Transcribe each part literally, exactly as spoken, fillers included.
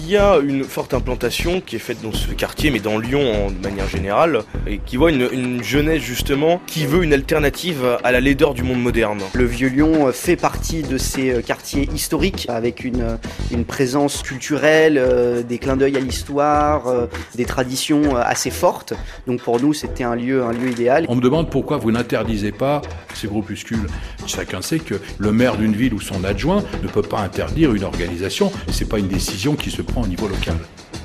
il y a une forte implantation qui est faite dans ce quartier, mais dans Lyon en de manière générale, et qui voit une, une jeunesse justement qui veut une alternative à la laideur du monde moderne. Le Vieux-Lyon fait partie de ces quartiers historiques avec une, une présence culturelle, euh, des clins d'œil à l'histoire, euh, des traditions assez fortes. Donc pour nous, c'était un lieu, un lieu idéal. On me demande pourquoi vous n'interdisez pas ces groupuscules. Chacun sait que le maire d'une ville ou son adjoint ne peut pas interdire une organisation. C'est pas une décision qui se prend au niveau local.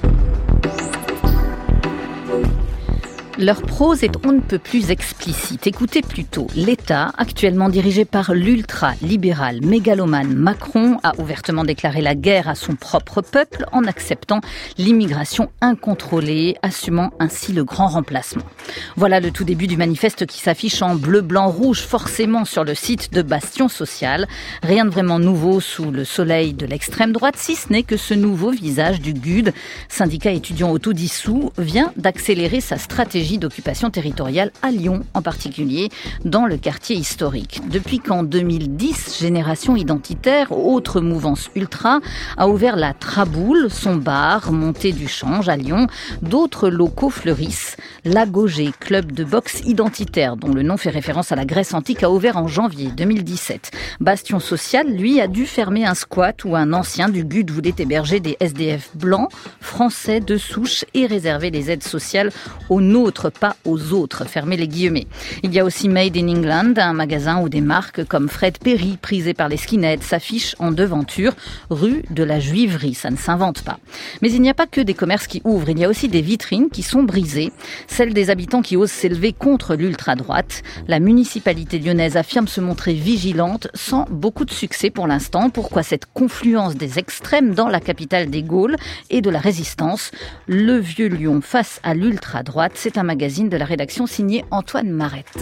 Leur prose est on ne peut plus explicite. Écoutez plutôt, l'État, actuellement dirigé par l'ultra-libéral mégalomane Macron, a ouvertement déclaré la guerre à son propre peuple en acceptant l'immigration incontrôlée, assumant ainsi le grand remplacement. Voilà le tout début du manifeste qui s'affiche en bleu, blanc, rouge, forcément sur le site de Bastion Social. Rien de vraiment nouveau sous le soleil de l'extrême droite, si ce n'est que ce nouveau visage du G U D, syndicat étudiant autodissous, vient d'accélérer sa stratégie d'occupation territoriale à Lyon en particulier, dans le quartier historique. Depuis qu'en deux mille dix, Génération Identitaire, autre mouvance ultra, a ouvert la Traboule, son bar, montée du Change à Lyon, d'autres locaux fleurissent. L'Agogé, club de boxe identitaire, dont le nom fait référence à la Grèce antique, a ouvert en janvier deux mille dix-sept. Bastion Social, lui, a dû fermer un squat où un ancien du G U D voulait héberger des S D F blancs, français de souche et réserver les aides sociales aux nôtres, pas aux autres, fermez les guillemets. Il y a aussi Made in England, un magasin où des marques comme Fred Perry, prisées par les skinheads, s'affichent en devanture, rue de la Juiverie, ça ne s'invente pas. Mais il n'y a pas que des commerces qui ouvrent, il y a aussi des vitrines qui sont brisées, celles des habitants qui osent s'élever contre l'ultra-droite. La municipalité lyonnaise affirme se montrer vigilante, sans beaucoup de succès pour l'instant. Pourquoi cette confluence des extrêmes dans la capitale des Gaules et de la résistance? Le vieux Lyon face à l'ultra-droite, c'est un magazine de la rédaction signé Antoine Marette.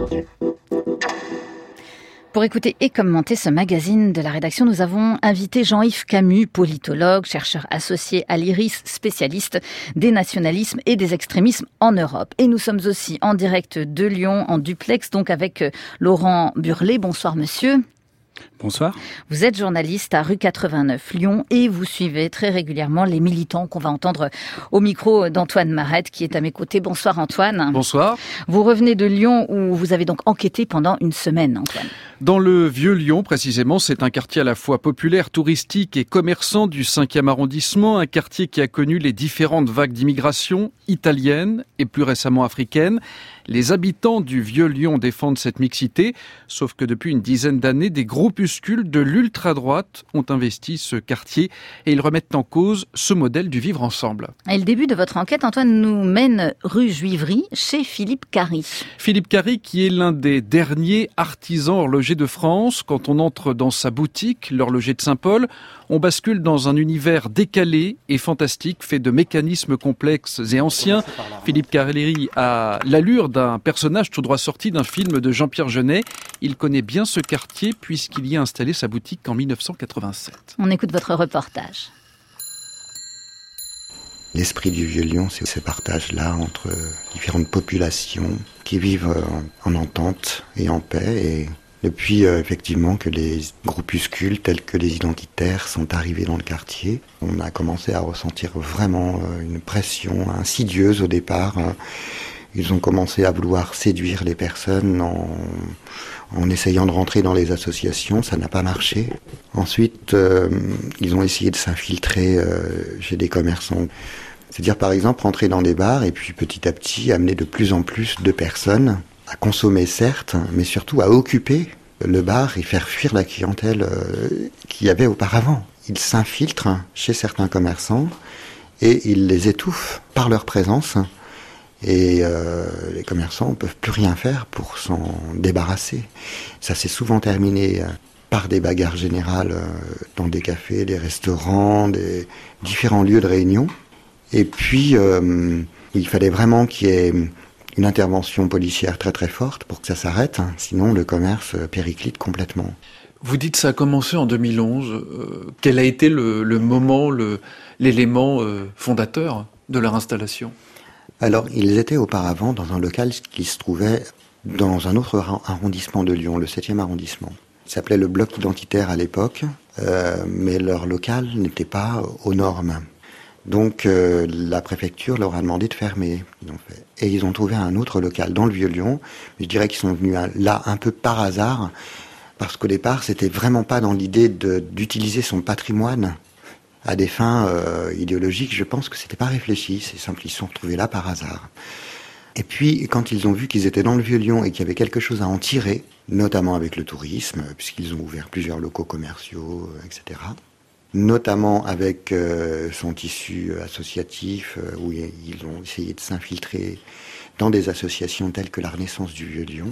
Pour écouter et commenter ce magazine de la rédaction, nous avons invité Jean-Yves Camus, politologue, chercheur associé à l'I R I S, spécialiste des nationalismes et des extrémismes en Europe. Et nous sommes aussi en direct de Lyon, en duplex, donc avec Laurent Burlet. Bonsoir monsieur. Bonsoir. Vous êtes journaliste à rue quatre-vingt-neuf Lyon et vous suivez très régulièrement les militants qu'on va entendre au micro d'Antoine Marette qui est à mes côtés. Bonsoir Antoine. Bonsoir. Vous revenez de Lyon où vous avez donc enquêté pendant une semaine, Antoine. Dans le vieux Lyon, précisément, c'est un quartier à la fois populaire, touristique et commerçant du cinquième arrondissement, un quartier qui a connu les différentes vagues d'immigration italienne et plus récemment africaine. Les habitants du vieux Lyon défendent cette mixité, sauf que depuis une dizaine d'années, des groupuscules de l'ultra-droite ont investi ce quartier et ils remettent en cause ce modèle du vivre ensemble. Et le début de votre enquête, Antoine, nous mène rue Juiverie, chez Philippe Carry. Philippe Carry qui est l'un des derniers artisans horlogers de France. Quand on entre dans sa boutique, l'horloger de Saint-Paul, on bascule dans un univers décalé et fantastique, fait de mécanismes complexes et anciens. Philippe Carry a l'allure d'un personnage tout droit sorti d'un film de Jean-Pierre Jeunet. Il connaît bien ce quartier puisqu'il y a installé sa boutique en dix-neuf cent quatre-vingt-sept. On écoute votre reportage. L'esprit du vieux Lyon, c'est ce partage-là entre différentes populations qui vivent en entente et en paix. Et depuis euh, effectivement que les groupuscules tels que les identitaires sont arrivés dans le quartier, on a commencé à ressentir vraiment euh, une pression insidieuse au départ. Hein. Ils ont commencé à vouloir séduire les personnes en, en essayant de rentrer dans les associations, ça n'a pas marché. Ensuite, euh, ils ont essayé de s'infiltrer euh, chez des commerçants. C'est-à-dire par exemple rentrer dans des bars et puis petit à petit amener de plus en plus de personnes à consommer certes, mais surtout à occuper le bar et faire fuir la clientèle euh, qu'il y avait auparavant. Ils s'infiltrent chez certains commerçants et ils les étouffent par leur présence. Et euh, les commerçants ne peuvent plus rien faire pour s'en débarrasser. Ça s'est souvent terminé euh, par des bagarres générales euh, dans des cafés, des restaurants, des différents lieux de réunion. Et puis, euh, il fallait vraiment qu'il y ait une intervention policière très très forte pour que ça s'arrête, hein, sinon le commerce périclite complètement. Vous dites que ça a commencé en deux mille onze. Euh, quel a été le, le moment, le, l'élément euh, fondateur de leur installation ? Alors, ils étaient auparavant dans un local qui se trouvait dans un autre arrondissement de Lyon, le septième arrondissement. Il s'appelait le Bloc Identitaire à l'époque, euh, mais leur local n'était pas aux normes. Donc euh, la préfecture leur a demandé de fermer. Ils ont fait. Et ils ont trouvé un autre local dans le Vieux-Lyon. Je dirais qu'ils sont venus là un peu par hasard, parce qu'au départ, c'était vraiment pas dans l'idée de, d'utiliser son patrimoine à des fins euh, idéologiques. Je pense que c'était pas réfléchi. C'est simple, ils se sont retrouvés là par hasard. Et puis, quand ils ont vu qu'ils étaient dans le Vieux-Lyon et qu'il y avait quelque chose à en tirer, notamment avec le tourisme, puisqu'ils ont ouvert plusieurs locaux commerciaux, et cetera, notamment avec euh, son tissu associatif, euh, où ils ont essayé de s'infiltrer dans des associations telles que la Renaissance du Vieux-Lyon,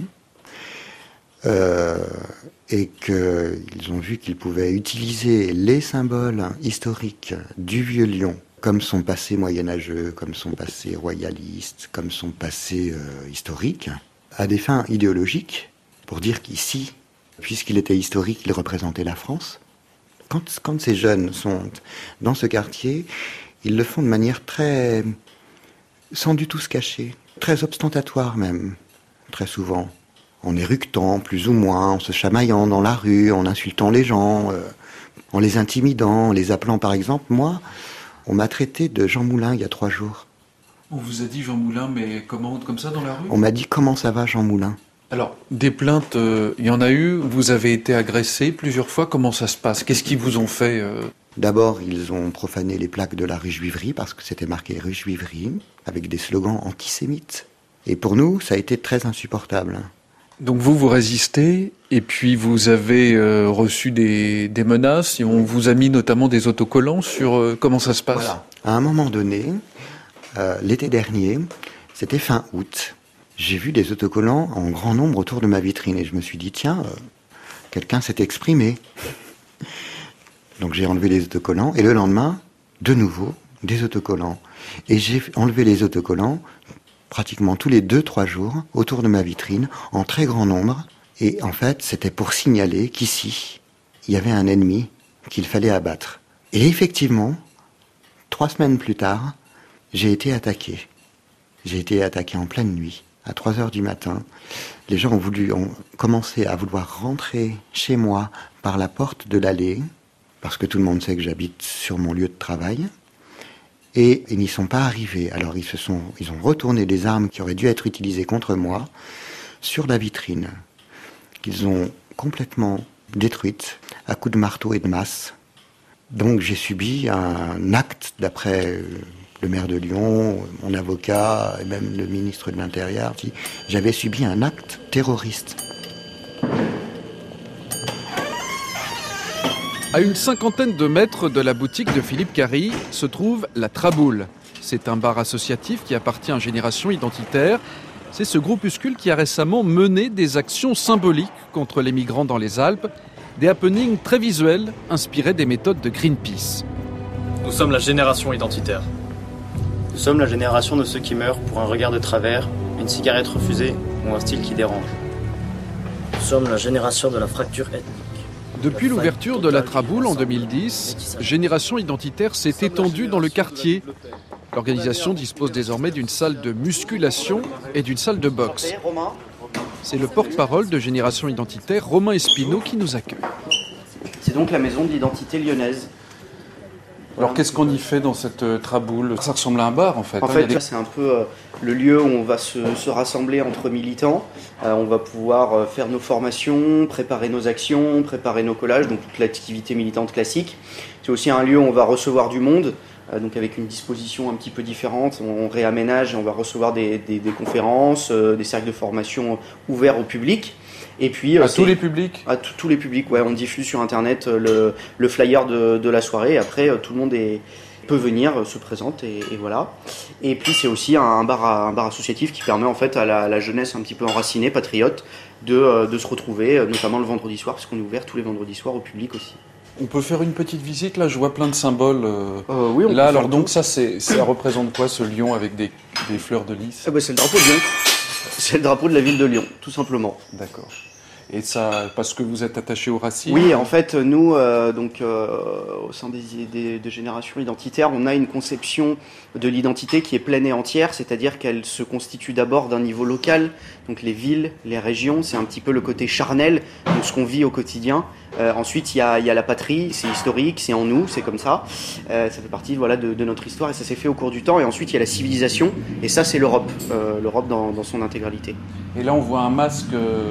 euh, et qu'ils ont vu qu'ils pouvaient utiliser les symboles historiques du Vieux-Lyon, comme son passé moyenâgeux, comme son passé royaliste, comme son passé euh, historique, à des fins idéologiques, pour dire qu'ici, puisqu'il était historique, il représentait la France. Quand, quand ces jeunes sont dans ce quartier, ils le font de manière très... sans du tout se cacher, très ostentatoire même, très souvent, en éructant plus ou moins, en se chamaillant dans la rue, en insultant les gens, euh, en les intimidant, en les appelant par exemple, moi... On m'a traité de Jean Moulin il y a trois jours. On vous a dit Jean Moulin, mais comment, comme ça dans la rue ? On m'a dit comment ça va Jean Moulin. Alors, des plaintes, euh, il y en a eu, vous avez été agressé plusieurs fois, comment ça se passe ? Qu'est-ce qu'ils vous ont fait euh... D'abord, ils ont profané les plaques de la rue Juiverie, parce que c'était marqué rue Juiverie, avec des slogans antisémites. Et pour nous, ça a été très insupportable. Donc vous, vous résistez, et puis vous avez euh, reçu des, des menaces, et on vous a mis notamment des autocollants sur euh, comment ça se passe. Voilà. À un moment donné, euh, l'été dernier, c'était fin août, j'ai vu des autocollants en grand nombre autour de ma vitrine, et je me suis dit, tiens, euh, quelqu'un s'est exprimé. Donc j'ai enlevé les autocollants, et le lendemain, de nouveau, des autocollants. Et j'ai enlevé les autocollants pratiquement tous les deux, trois jours, autour de ma vitrine, en très grand nombre. Et en fait, c'était pour signaler qu'ici, il y avait un ennemi qu'il fallait abattre. Et effectivement, trois semaines plus tard, j'ai été attaqué. J'ai été attaqué en pleine nuit, à trois heures du matin. Les gens ont voulu, ont commencé à vouloir rentrer chez moi par la porte de l'allée, parce que tout le monde sait que j'habite sur mon lieu de travail. Et ils n'y sont pas arrivés. Alors ils se sont, ils ont retourné des armes qui auraient dû être utilisées contre moi sur la vitrine, qu'ils ont complètement détruite à coups de marteau et de masse. Donc j'ai subi un acte, d'après le maire de Lyon, mon avocat et même le ministre de l'Intérieur, j'avais subi un acte terroriste. À une cinquantaine de mètres de la boutique de Philippe Carry se trouve la Traboule. C'est un bar associatif qui appartient à Génération Identitaire. C'est ce groupuscule qui a récemment mené des actions symboliques contre les migrants dans les Alpes. Des happenings très visuels inspirés des méthodes de Greenpeace. Nous sommes la Génération Identitaire. Nous sommes la génération de ceux qui meurent pour un regard de travers, une cigarette refusée ou un style qui dérange. Nous sommes la génération de la fracture ethnique. Depuis l'ouverture de la Traboule en deux mille dix, Génération Identitaire s'est étendue dans le quartier. L'organisation dispose désormais d'une salle de musculation et d'une salle de boxe. C'est le porte-parole de Génération Identitaire, Romain Espino, qui nous accueille. C'est donc la maison de l'identité lyonnaise. Alors qu'est-ce qu'on y fait dans cette Traboule ? Ça ressemble à un bar en fait. En hein, fait, des... c'est un peu euh, le lieu où on va se, se rassembler entre militants. Euh, on va pouvoir euh, faire nos formations, préparer nos actions, préparer nos collages, donc toute l'activité militante classique. C'est aussi un lieu où on va recevoir du monde, euh, donc avec une disposition un petit peu différente. On, on réaménage et on va recevoir des, des, des conférences, euh, des cercles de formation ouverts au public. Et puis, à euh, tous les publics À tous les publics, ouais. On diffuse sur Internet le, le flyer de, de la soirée. Et après, tout le monde est, peut venir, se présente et, et voilà. Et puis, c'est aussi un bar, un bar associatif qui permet en fait à la, la jeunesse un petit peu enracinée, patriote, de, de se retrouver, notamment le vendredi soir, parce qu'on est ouvert tous les vendredis soirs au public aussi. On peut faire une petite visite, là je vois plein de symboles. Euh... Euh, oui, on là, peut alors faire donc tout. ça, c'est, ça représente quoi ce lion avec des, des fleurs de lys ? Ah bah, c'est le drapeau de Lyon. C'est le drapeau de la ville de Lyon, tout simplement. D'accord. Et ça, parce que vous êtes attaché aux racines? Oui, en fait, nous, euh, donc, euh, au sein des, des, des générations identitaires, on a une conception de l'identité qui est pleine et entière, c'est-à-dire qu'elle se constitue d'abord d'un niveau local, donc les villes, les régions, c'est un petit peu le côté charnel de ce qu'on vit au quotidien. Euh, ensuite, il y a, il y a la patrie, c'est historique, c'est en nous, c'est comme ça. Euh, ça fait partie voilà, de, de notre histoire et ça s'est fait au cours du temps. Et ensuite, il y a la civilisation, et ça, c'est l'Europe, euh, l'Europe dans, dans son intégralité. Et là, on voit un masque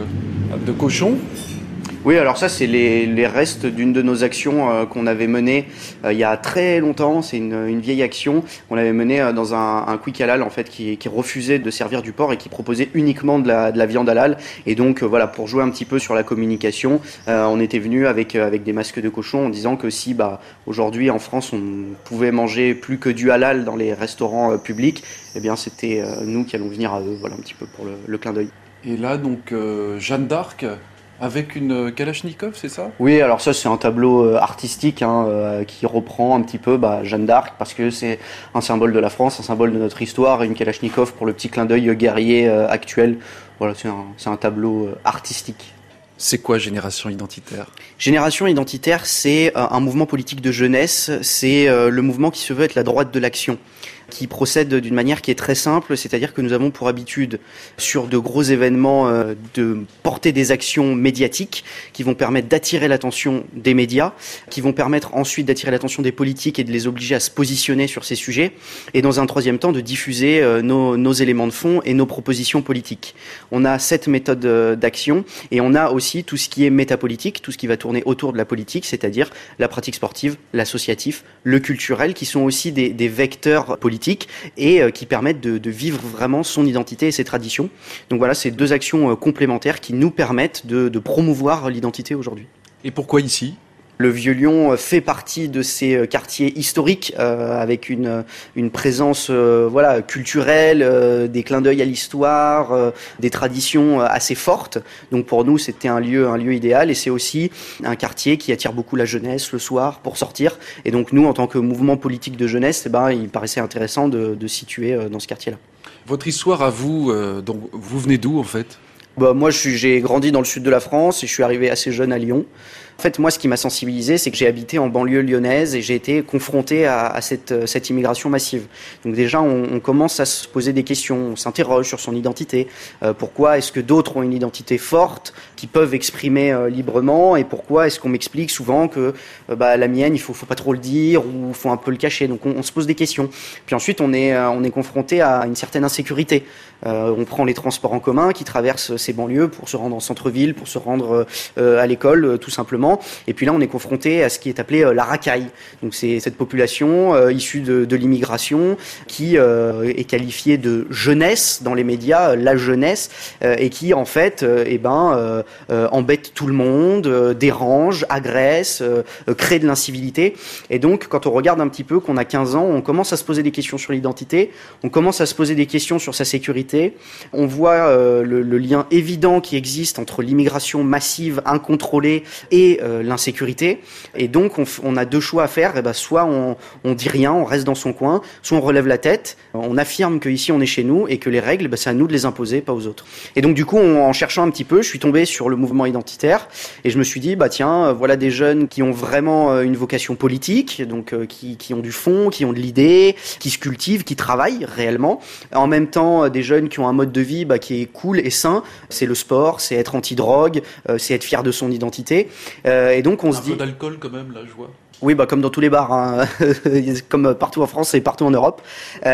de cochon. Oui, alors ça, c'est les, les restes d'une de nos actions euh, qu'on avait menées euh, il y a très longtemps. C'est une, une vieille action qu'on avait menée euh, dans un, un quick halal en fait, qui, qui refusait de servir du porc et qui proposait uniquement de la, de la viande halal. Et donc, euh, voilà, pour jouer un petit peu sur la communication, euh, on était venu avec, euh, avec des masques de cochon en disant que si, bah, aujourd'hui, en France, on pouvait manger plus que du halal dans les restaurants euh, publics, eh bien, c'était euh, nous qui allons venir à eux, voilà, un petit peu pour le, le clin d'œil. Et là, donc, euh, Jeanne d'Arc avec une Kalachnikov, c'est ça? Oui, alors ça c'est un tableau euh, artistique hein, euh, qui reprend un petit peu bah, Jeanne d'Arc parce que c'est un symbole de la France, un symbole de notre histoire et une Kalachnikov pour le petit clin d'œil guerrier euh, actuel. Voilà, c'est un, c'est un tableau euh, artistique. C'est quoi Génération Identitaire? Génération Identitaire, c'est euh, un mouvement politique de jeunesse, c'est euh, le mouvement qui se veut être la droite de l'action, qui procède d'une manière qui est très simple, c'est-à-dire que nous avons pour habitude, sur de gros événements, euh, de porter des actions médiatiques qui vont permettre d'attirer l'attention des médias, qui vont permettre ensuite d'attirer l'attention des politiques et de les obliger à se positionner sur ces sujets, et dans un troisième temps, de diffuser euh, nos, nos éléments de fond et nos propositions politiques. On a cette méthode euh, d'action, et on a aussi tout ce qui est métapolitique, tout ce qui va tourner autour de la politique, c'est-à-dire la pratique sportive, l'associatif, le culturel, qui sont aussi des, des vecteurs politiques et euh, qui permettent de, de vivre vraiment son identité et ses traditions. Donc voilà, c'est deux actions euh, complémentaires qui nous permettent de, de promouvoir l'identité aujourd'hui. Et pourquoi ici ? Le Vieux-Lyon fait partie de ces quartiers historiques euh, avec une, une présence euh, voilà, culturelle, euh, des clins d'œil à l'histoire, euh, des traditions assez fortes. Donc pour nous, c'était un lieu, un lieu idéal et c'est aussi un quartier qui attire beaucoup la jeunesse le soir pour sortir. Et donc nous, en tant que mouvement politique de jeunesse, eh ben, il paraissait intéressant de, de situer euh, dans ce quartier-là. Votre histoire à vous, euh, donc, vous venez d'où en fait ? Bah, moi, je suis, j'ai grandi dans le sud de la France et je suis arrivé assez jeune à Lyon. En fait, moi, ce qui m'a sensibilisé, c'est que j'ai habité en banlieue lyonnaise et j'ai été confronté à, à cette, cette immigration massive. Donc déjà, on, on commence à se poser des questions, on s'interroge sur son identité. Euh, pourquoi est-ce que d'autres ont une identité forte, qui peuvent exprimer euh, librement, et pourquoi est-ce qu'on m'explique souvent que euh, bah, la mienne, il faut, faut pas trop le dire ou il faut un peu le cacher. Donc on, on se pose des questions. Puis ensuite, on est, euh, on est confronté à une certaine insécurité. Euh, on prend les transports en commun qui traversent ces banlieues pour se rendre en centre-ville, pour se rendre euh, à l'école, euh, tout simplement. Et puis là, on est confronté à ce qui est appelé euh, la racaille. Donc c'est cette population euh, issue de, de l'immigration qui euh, est qualifiée de jeunesse dans les médias, la jeunesse, euh, et qui en fait, euh, eh ben, euh, euh, embête tout le monde, euh, dérange, agresse, euh, euh, crée de l'incivilité. Et donc, quand on regarde un petit peu qu'on a quinze ans, on commence à se poser des questions sur l'identité, on commence à se poser des questions sur sa sécurité. On voit euh, le, le lien évident qui existe entre l'immigration massive, incontrôlée et euh, l'insécurité. Et donc, on, on a deux choix à faire. Et ben, soit on, on dit rien, on reste dans son coin, soit on relève la tête, on affirme qu'ici on est chez nous et que les règles, ben, c'est à nous de les imposer, pas aux autres. Et donc, du coup, on, en cherchant un petit peu, je suis tombé sur le mouvement identitaire et je me suis dit, bah tiens, voilà des jeunes qui ont vraiment une vocation politique, donc euh, qui, qui ont du fond, qui ont de l'idée, qui se cultivent, qui travaillent réellement. En même temps, des jeunes qui ont un mode de vie bah, qui est cool et sain. C'est le sport, c'est être anti-drogue, euh, c'est être fier de son identité. Euh, et donc on un se dit. Un peu d'alcool quand même, là, je vois. Oui, bah comme dans tous les bars, hein. Comme partout en France et partout en Europe.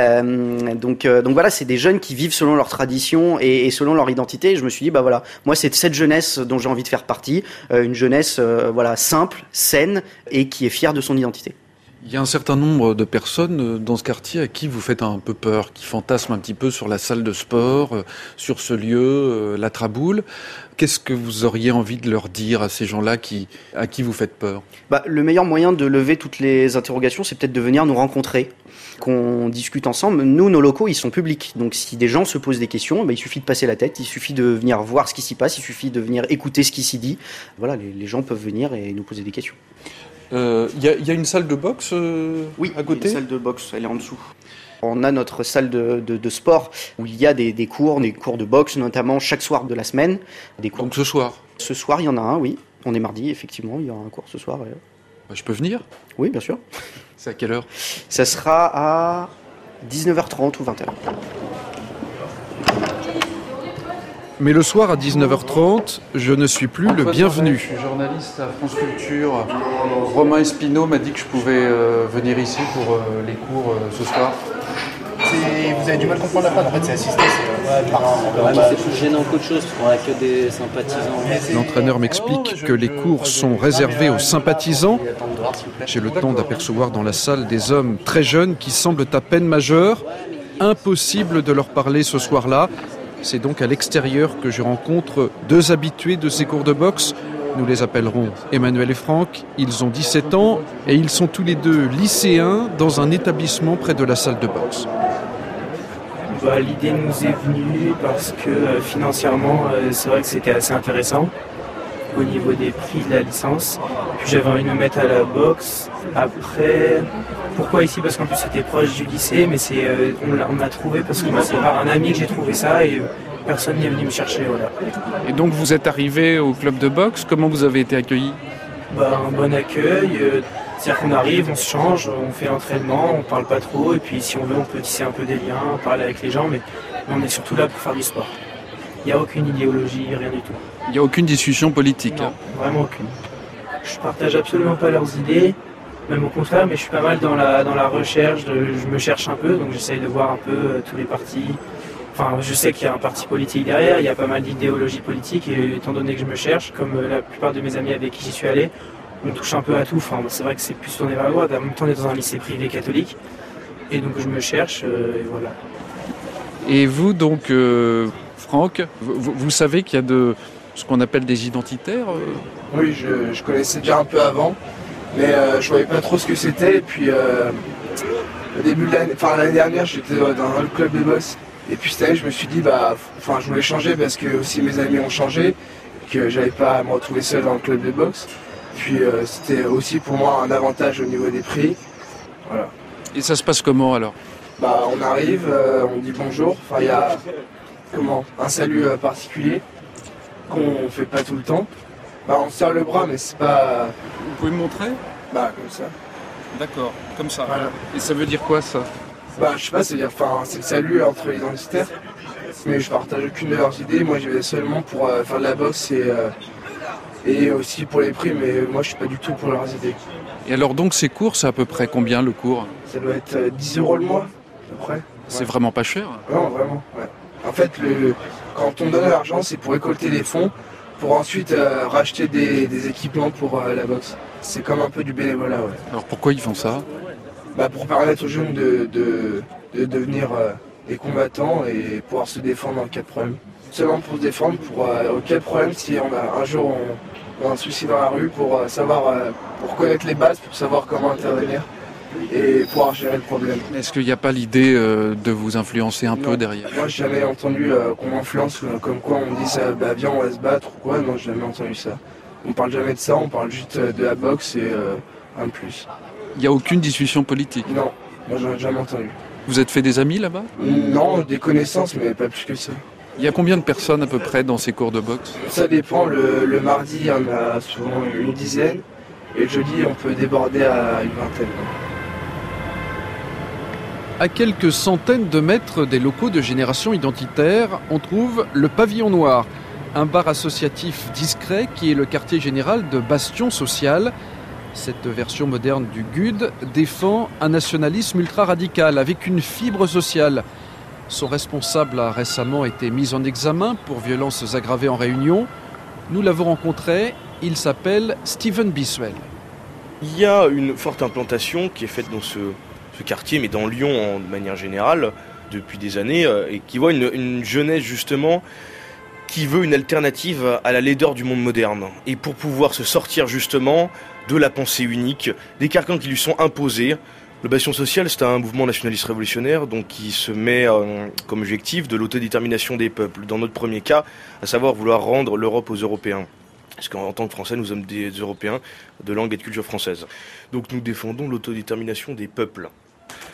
Euh, donc, euh, donc voilà, c'est des jeunes qui vivent selon leur tradition et, et selon leur identité. Et je me suis dit, bah voilà, moi c'est cette jeunesse dont j'ai envie de faire partie, euh, une jeunesse euh, voilà simple, saine et qui est fière de son identité. Il y a un certain nombre de personnes dans ce quartier à qui vous faites un peu peur, qui fantasment un petit peu sur la salle de sport, sur ce lieu, la Traboule. Qu'est-ce que vous auriez envie de leur dire à ces gens-là qui, à qui vous faites peur ? Bah, le meilleur moyen de lever toutes les interrogations, c'est peut-être de venir nous rencontrer, qu'on discute ensemble. Nous, nos locaux, ils sont publics. Donc si des gens se posent des questions, bah, il suffit de passer la tête, il suffit de venir voir ce qui s'y passe, il suffit de venir écouter ce qui s'y dit. Voilà, les, les gens peuvent venir et nous poser des questions. Il euh, y, y a une salle de boxe euh, oui, à côté ? Oui, une salle de boxe, elle est en dessous. On a notre salle de, de, de sport où il y a des, des cours, des cours de boxe notamment chaque soir de la semaine. Des cours. Donc ce soir ? Ce soir, il y en a un, oui. On est mardi, effectivement, il y aura un cours ce soir. Bah, je peux venir ? Oui, bien sûr. C'est à quelle heure ? Ça sera à dix-neuf heures trente ou vingt heures. Mais le soir à dix-neuf heures trente, je ne suis plus le bienvenu. Je suis journaliste à France Culture. Romain Espino m'a dit que je pouvais euh, venir ici pour euh, les cours euh, ce soir. C'est... Vous avez du mal à comprendre la phrase, en fait c'est assisté, c'est... Ouais, ouais, mais c'est plus gênant qu'autre chose, parce qu'on a que des sympathisants. L'entraîneur m'explique que les cours sont réservés aux sympathisants. J'ai le temps d'apercevoir dans la salle des hommes très jeunes qui semblent à peine majeurs. Impossible de leur parler ce soir-là. C'est donc à l'extérieur que je rencontre deux habitués de ces cours de boxe. Nous les appellerons Emmanuel et Franck. Ils ont dix-sept ans et ils sont tous les deux lycéens dans un établissement près de la salle de boxe. Bah, l'idée nous est venue parce que euh, financièrement, euh, c'est vrai que c'était assez intéressant au niveau des prix de la licence. Puis j'avais envie de me mettre à la boxe. Après, pourquoi ici ? Parce qu'en plus c'était proche du lycée, mais c'est, euh, on, l'a, on l'a trouvé parce que moi, c'est par un ami que j'ai trouvé ça et euh, personne n'est venu me chercher. Voilà. Et donc vous êtes arrivé au club de boxe, comment vous avez été accueilli ? Bah, un bon accueil, euh, c'est-à-dire qu'on arrive, on se change, on fait l'entraînement, on parle pas trop, et puis si on veut on peut tisser un peu des liens, parler avec les gens, mais on est surtout là pour faire du sport. Il n'y a aucune idéologie, rien du tout. Il n'y a aucune discussion politique ? Non, vraiment aucune. Je partage absolument pas leurs idées, même au contraire, mais je suis pas mal dans la, dans la recherche, de, je me cherche un peu, donc j'essaye de voir un peu euh, tous les partis. Enfin, je sais qu'il y a un parti politique derrière, il y a pas mal d'idéologies politiques, et étant donné que je me cherche, comme euh, la plupart de mes amis avec qui j'y suis allé, on touche un peu à tout. Enfin, c'est vrai que c'est plus tourné vers la droite, en même temps on est dans un lycée privé catholique, et donc je me cherche, euh, et voilà. Et vous donc, euh, Franck, vous, vous savez qu'il y a de ce qu'on appelle des identitaires euh... Oui, je, je connaissais déjà un peu avant, mais euh, je voyais pas trop ce que c'était. Et puis, euh, au début de l'année, enfin l'année dernière, j'étais dans le club de boxe. Et puis cette année, je me suis dit, bah, enfin, je voulais changer parce que aussi mes amis ont changé, que j'avais pas à me retrouver seul dans le club de boxe. Puis euh, c'était aussi pour moi un avantage au niveau des prix. Voilà. Et ça se passe comment alors ? Bah, on arrive, euh, on dit bonjour. Enfin, il y a comment un salut euh, particulier qu'on fait pas tout le temps. Bah, on se serre le bras, mais c'est pas. Vous pouvez me montrer ? Bah, comme ça. D'accord, comme ça. Voilà. Et ça veut dire quoi ça ? Bah, je sais pas, c'est-à-dire, enfin, c'est le salut entre les identitaires. Mais je partage aucune de leurs idées. Moi, j'y vais seulement pour euh, faire de la boxe et, euh, et aussi pour les prix, mais moi, je suis pas du tout pour leurs idées. Et alors, donc, ces cours, c'est à peu près combien le cours ? Ça doit être euh, dix euros le mois, à peu près. C'est ouais. Vraiment pas cher ? Non, vraiment, ouais. En fait, le, quand on donne de l'argent, c'est pour récolter des fonds, pour ensuite euh, racheter des, des équipements pour euh, la boxe. C'est comme un peu du bénévolat, ouais. Alors, pourquoi ils font ça ? Bah, pour permettre aux jeunes de, de, de devenir euh, des combattants et pouvoir se défendre en cas de problème. Seulement pour se défendre, pour euh, au cas de problème, si on a un jour on, on a un souci dans la rue, pour euh, savoir, euh, pour connaître les bases, pour savoir comment intervenir et pouvoir gérer le problème. Est-ce qu'il n'y a pas l'idée euh, de vous influencer un non. peu derrière ? Moi, j'ai jamais entendu euh, qu'on m'influence, euh, comme quoi on me dise euh, bah viens on va se battre ou quoi. Non, j'ai jamais entendu ça. On parle jamais de ça, on parle juste euh, de la boxe et euh, un de plus. Il n'y a aucune discussion politique ? Non, moi j'en ai jamais entendu. Vous êtes fait des amis là-bas ? Non, des connaissances, mais pas plus que ça. Il y a combien de personnes à peu près dans ces cours de boxe ? Ça dépend, le, le mardi il y en a souvent une dizaine, et le jeudi on peut déborder à une vingtaine. À quelques centaines de mètres des locaux de Génération Identitaire, on trouve le Pavillon Noir, un bar associatif discret qui est le quartier général de Bastion Social. Cette version moderne du G U D défend un nationalisme ultra-radical avec une fibre sociale. Son responsable a récemment été mis en examen pour violences aggravées en réunion. Nous l'avons rencontré, il s'appelle Steven Biswell. Il y a une forte implantation qui est faite dans ce, ce quartier, mais dans Lyon en, de manière générale, depuis des années, euh, et qui voit une, une jeunesse justement qui veut une alternative à la laideur du monde moderne. Et pour pouvoir se sortir justement de la pensée unique, des carcans qui lui sont imposés. Le Bastion Social, c'est un mouvement nationaliste révolutionnaire donc qui se met euh, comme objectif de l'autodétermination des peuples. Dans notre premier cas, à savoir vouloir rendre l'Europe aux Européens. Parce qu'en tant que Français, nous sommes des Européens de langue et de culture française. Donc nous défendons l'autodétermination des peuples.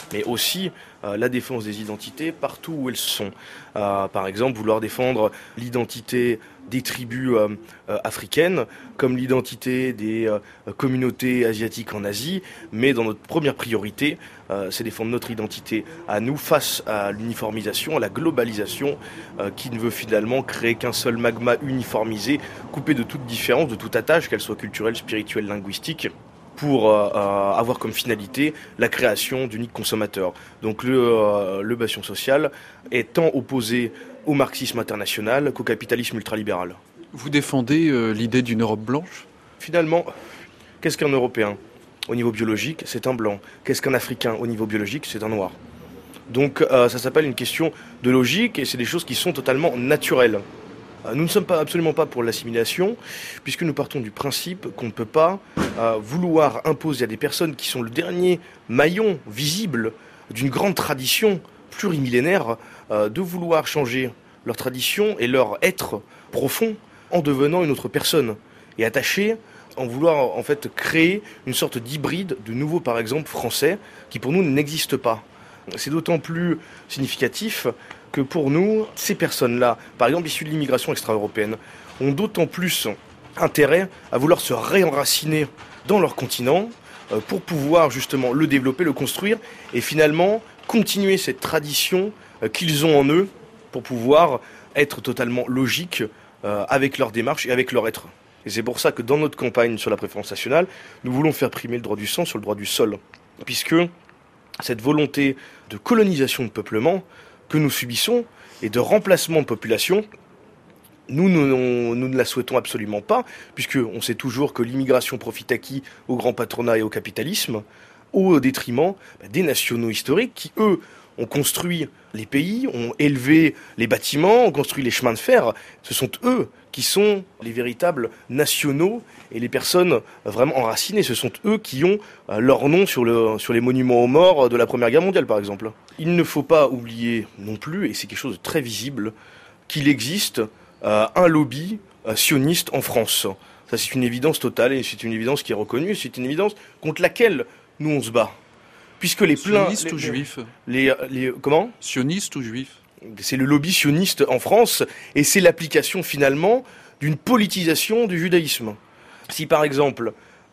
mais aussi euh, la défense des identités partout où elles sont. Euh, par exemple, vouloir défendre l'identité des tribus euh, euh, africaines, comme l'identité des euh, communautés asiatiques en Asie, mais dans notre première priorité, euh, c'est défendre notre identité à nous face à l'uniformisation, à la globalisation, euh, qui ne veut finalement créer qu'un seul magma uniformisé, coupé de toute différence, de toute attache, qu'elle soit culturelle, spirituelle, linguistique, pour euh, avoir comme finalité la création d'uniques consommateurs. Donc le, euh, le bastion social est tant opposé au marxisme international qu'au capitalisme ultralibéral. Vous défendez euh, l'idée d'une Europe blanche ? Finalement, qu'est-ce qu'un Européen ? Au niveau biologique, c'est un blanc. Qu'est-ce qu'un Africain ? Au niveau biologique, c'est un noir. Donc euh, ça s'appelle une question de logique et c'est des choses qui sont totalement naturelles. Nous ne sommes pas, absolument pas pour l'assimilation, puisque nous partons du principe qu'on ne peut pas euh, vouloir imposer à des personnes qui sont le dernier maillon visible d'une grande tradition plurimillénaire, euh, de vouloir changer leur tradition et leur être profond en devenant une autre personne. Et attacher, en vouloir en fait créer une sorte d'hybride de nouveau, par exemple, français, qui pour nous n'existe pas. C'est d'autant plus significatif que pour nous, ces personnes-là, par exemple issues de l'immigration extra-européenne, ont d'autant plus intérêt à vouloir se réenraciner dans leur continent euh, pour pouvoir justement le développer, le construire et finalement continuer cette tradition euh, qu'ils ont en eux pour pouvoir être totalement logiques euh, avec leur démarche et avec leur être. Et c'est pour ça que dans notre campagne sur la préférence nationale, nous voulons faire primer le droit du sang sur le droit du sol, puisque cette volonté de colonisation de peuplement que nous subissons et de remplacement de population, nous, nous, nous ne la souhaitons absolument pas, puisqu'on sait toujours que l'immigration profite à qui ? Au grand patronat et au capitalisme, au détriment des nationaux historiques qui, eux, ont construit les pays, ont élevé les bâtiments, ont construit les chemins de fer. Ce sont eux qui sont les véritables nationaux et les personnes vraiment enracinées. Ce sont eux qui ont leur nom sur, le, sur les monuments aux morts de la Première Guerre mondiale, par exemple. Il ne faut pas oublier non plus, et c'est quelque chose de très visible, qu'il existe euh, un lobby euh, sioniste en France. Ça, c'est une évidence totale et c'est une évidence qui est reconnue. C'est une évidence contre laquelle nous, on se bat. Puisque les pleins... Sionistes ou juifs ? les, les, Comment ? Sionistes ou juifs ? C'est le lobby sioniste en France et c'est l'application finalement d'une politisation du judaïsme. Si par exemple,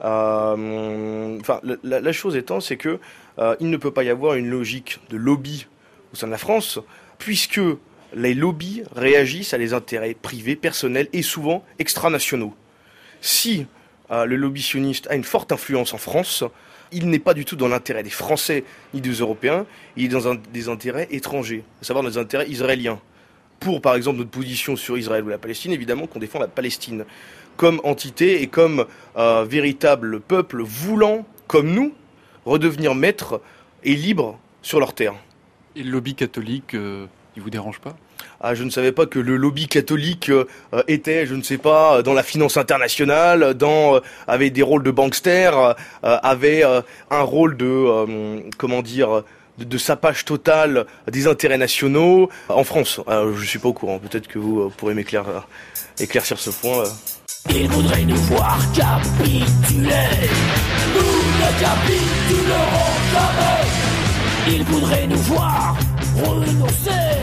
euh, enfin, la, la chose étant, c'est que euh, il ne peut pas y avoir une logique de lobby au sein de la France, puisque les lobbies réagissent à des intérêts privés, personnels et souvent extranationaux. Si euh, le lobby sioniste a une forte influence en France, il n'est pas du tout dans l'intérêt des Français ni des Européens, il est dans un, des intérêts étrangers, à savoir des intérêts israéliens. Pour, par exemple, notre position sur Israël ou la Palestine, évidemment qu'on défend la Palestine comme entité et comme euh, véritable peuple voulant, comme nous, redevenir maître et libre sur leur terre. Et le lobby catholique, euh, il vous dérange pas ? Ah, je ne savais pas que le lobby catholique euh, était, je ne sais pas, dans la finance internationale, dans euh, avait des rôles de bankster, euh, avait euh, un rôle de, euh, comment dire, de, de sapage total des intérêts nationaux en France. Alors, je suis pas au courant. Peut-être que vous euh, pourrez m'éclaircir éclaircir ce point. Euh. Ils voudraient nous voir capituler. Nous ne capitulerons jamais. Ils voudraient nous voir renoncer.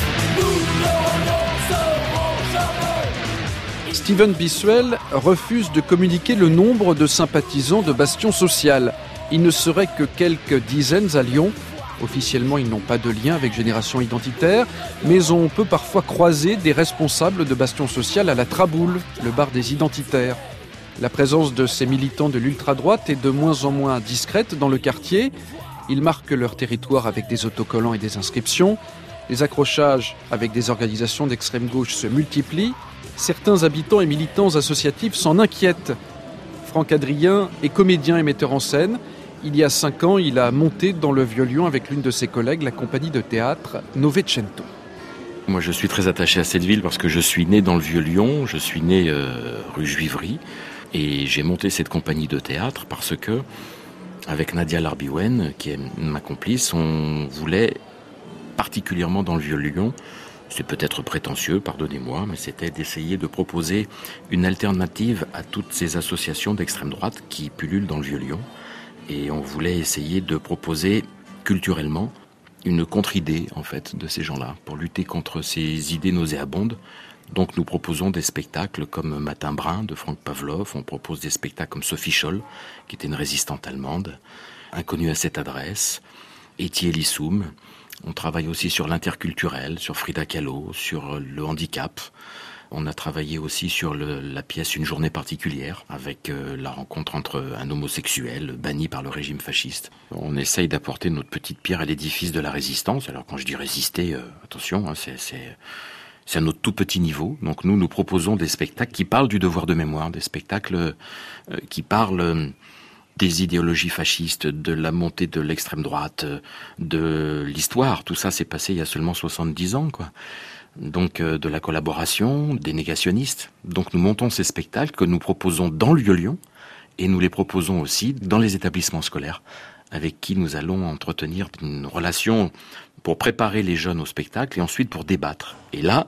Steven Bisswell refuse de communiquer le nombre de sympathisants de Bastion Social. Il ne serait que quelques dizaines à Lyon. Officiellement, ils n'ont pas de lien avec Génération Identitaire, mais on peut parfois croiser des responsables de Bastion Social à la Traboule, le bar des identitaires. La présence de ces militants de l'ultra-droite est de moins en moins discrète dans le quartier. Ils marquent leur territoire avec des autocollants et des inscriptions. Les accrochages avec des organisations d'extrême gauche se multiplient. Certains habitants et militants associatifs s'en inquiètent. Franck Adrien est comédien et metteur en scène. Il y a cinq ans, il a monté dans le Vieux-Lyon avec l'une de ses collègues la compagnie de théâtre Novecento. Moi, je suis très attaché à cette ville parce que je suis né dans le Vieux-Lyon. Je suis né euh, rue Juivry et j'ai monté cette compagnie de théâtre parce que, avec Nadia Larbiwen, qui est ma complice, on voulait particulièrement dans le Vieux-Lyon, c'est peut-être prétentieux, pardonnez-moi, mais c'était d'essayer de proposer une alternative à toutes ces associations d'extrême droite qui pullulent dans le Vieux-Lyon. Et on voulait essayer de proposer culturellement une contre-idée en fait de ces gens-là pour lutter contre ces idées nauséabondes. Donc nous proposons des spectacles comme Matin Brun de Franck Pavlov, on propose des spectacles comme Sophie Scholl, qui était une résistante allemande, Inconnue à cette adresse, Etty Elissoum. On travaille aussi sur l'interculturel, sur Frida Kahlo, sur le handicap. On a travaillé aussi sur le, la pièce Une journée particulière, avec euh, la rencontre entre un homosexuel banni par le régime fasciste. On essaye d'apporter notre petite pierre à l'édifice de la résistance. Alors quand je dis résister, euh, attention, hein, c'est, c'est, c'est à notre tout petit niveau. Donc nous, nous proposons des spectacles qui parlent du devoir de mémoire, des spectacles euh, qui parlent euh, des idéologies fascistes, de la montée de l'extrême droite, euh, de l'histoire. Tout ça s'est passé il y a seulement soixante-dix ans, quoi. Donc euh, de la collaboration, des négationnistes. Donc nous montons ces spectacles que nous proposons dans le Vieux-Lyon et nous les proposons aussi dans les établissements scolaires avec qui nous allons entretenir une relation pour préparer les jeunes au spectacle et ensuite pour débattre. Et là,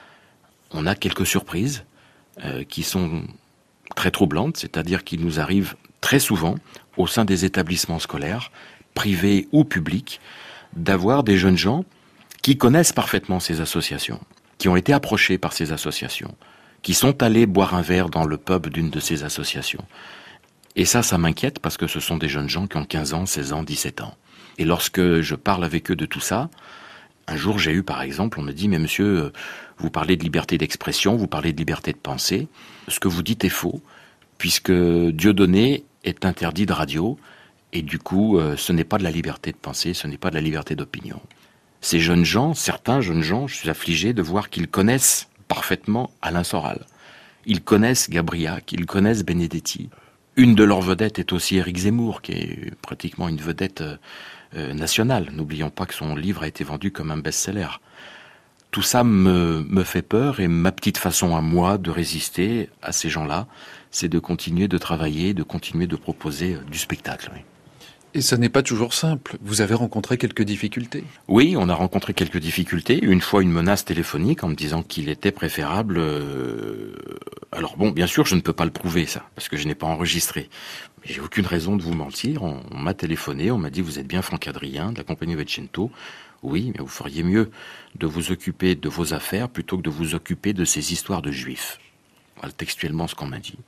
on a quelques surprises euh, qui sont très troublantes, c'est-à-dire qu'il nous arrive très souvent au sein des établissements scolaires, privés ou publics, d'avoir des jeunes gens qui connaissent parfaitement ces associations, qui ont été approchés par ces associations, qui sont allés boire un verre dans le pub d'une de ces associations. Et ça, ça m'inquiète parce que ce sont des jeunes gens qui ont quinze ans, seize ans, dix-sept ans. Et lorsque je parle avec eux de tout ça, un jour j'ai eu par exemple, on me dit « Mais monsieur, vous parlez de liberté d'expression, vous parlez de liberté de pensée. Ce que vous dites est faux, puisque Dieudonné est interdit de radio, et du coup, ce n'est pas de la liberté de pensée, ce n'est pas de la liberté d'opinion. » Ces jeunes gens, certains jeunes gens, je suis affligé de voir qu'ils connaissent parfaitement Alain Soral. Ils connaissent Gabriac, ils connaissent Benedetti. Une de leurs vedettes est aussi Éric Zemmour, qui est pratiquement une vedette euh, nationale. N'oublions pas que son livre a été vendu comme un best-seller. Tout ça me, me fait peur et ma petite façon à moi de résister à ces gens-là, c'est de continuer de travailler, de continuer de proposer du spectacle. Oui. Et ça n'est pas toujours simple. Vous avez rencontré quelques difficultés. Oui, on a rencontré quelques difficultés. Une fois, une menace téléphonique en me disant qu'il était préférable... Euh... Alors bon, bien sûr, je ne peux pas le prouver, ça, parce que je n'ai pas enregistré. Mais j'ai aucune raison de vous mentir. On, on m'a téléphoné, on m'a dit « Vous êtes bien Franck Adrien, de la compagnie Novecento ?» Oui, mais vous feriez mieux de vous occuper de vos affaires plutôt que de vous occuper de ces histoires de juifs. Voilà textuellement ce qu'on m'a dit.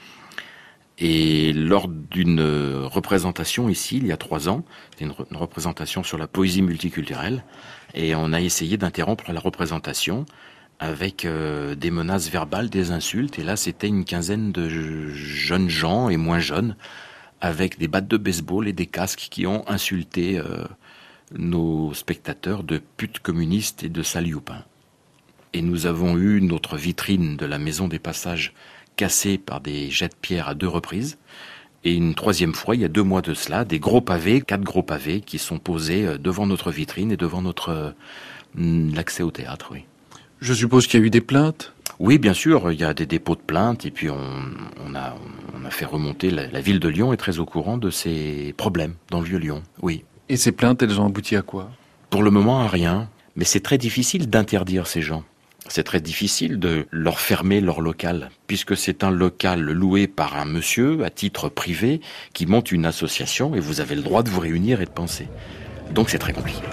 Et lors d'une représentation ici, il y a trois ans, c'était une, re- une représentation sur la poésie multiculturelle, et on a essayé d'interrompre la représentation avec euh, des menaces verbales, des insultes, et là c'était une quinzaine de jeunes gens et moins jeunes, avec des battes de baseball et des casques qui ont insulté euh, nos spectateurs de putes communistes et de salioupins. Et nous avons eu notre vitrine de la Maison des Passages cassé par des jets de pierre à deux reprises. Et une troisième fois, il y a deux mois de cela, des gros pavés, quatre gros pavés qui sont posés devant notre vitrine et devant notre euh, l'accès au théâtre, oui. Je suppose qu'il y a eu des plaintes ? Oui, bien sûr, il y a des dépôts de plaintes et puis on, on, a, on a fait remonter, la, la ville de Lyon est très au courant de ces problèmes dans le Vieux-Lyon, oui. Et ces plaintes, elles ont abouti à quoi ? Pour le moment, à rien. Mais c'est très difficile d'interdire ces gens. C'est très difficile de leur fermer leur local, puisque c'est un local loué par un monsieur à titre privé qui monte une association et vous avez le droit de vous réunir et de penser. Donc c'est très compliqué.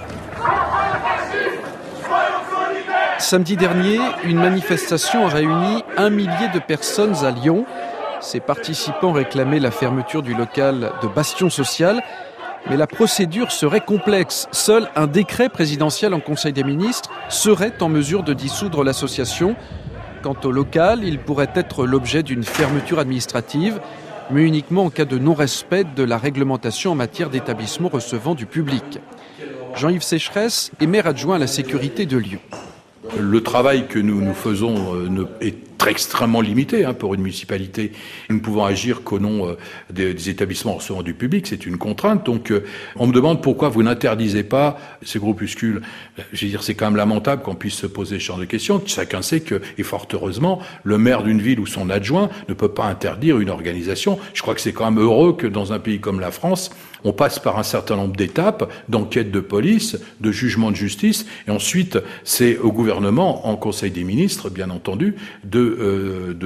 Samedi dernier, une manifestation a réuni un millier de personnes à Lyon. Ces participants réclamaient la fermeture du local de Bastion Social. Mais la procédure serait complexe. Seul un décret présidentiel en Conseil des ministres serait en mesure de dissoudre l'association. Quant au local, il pourrait être l'objet d'une fermeture administrative, mais uniquement en cas de non-respect de la réglementation en matière d'établissement recevant du public. Jean-Yves Sécheresse est maire adjoint à la sécurité de Lyon. Le travail que nous, nous faisons euh, ne, est extrêmement limité hein, pour une municipalité. Nous ne pouvons agir qu'au nom euh, des, des établissements recevant du public, c'est une contrainte. Donc euh, on me demande pourquoi vous n'interdisez pas ces groupuscules. Je veux dire, c'est quand même lamentable qu'on puisse se poser ce genre de questions. Chacun sait que, et fort heureusement, le maire d'une ville ou son adjoint ne peut pas interdire une organisation. Je crois que c'est quand même heureux que dans un pays comme la France, on passe par un certain nombre d'étapes, d'enquête de police, de jugement de justice, et ensuite c'est au gouvernement, en Conseil des ministres, bien entendu, de, euh, de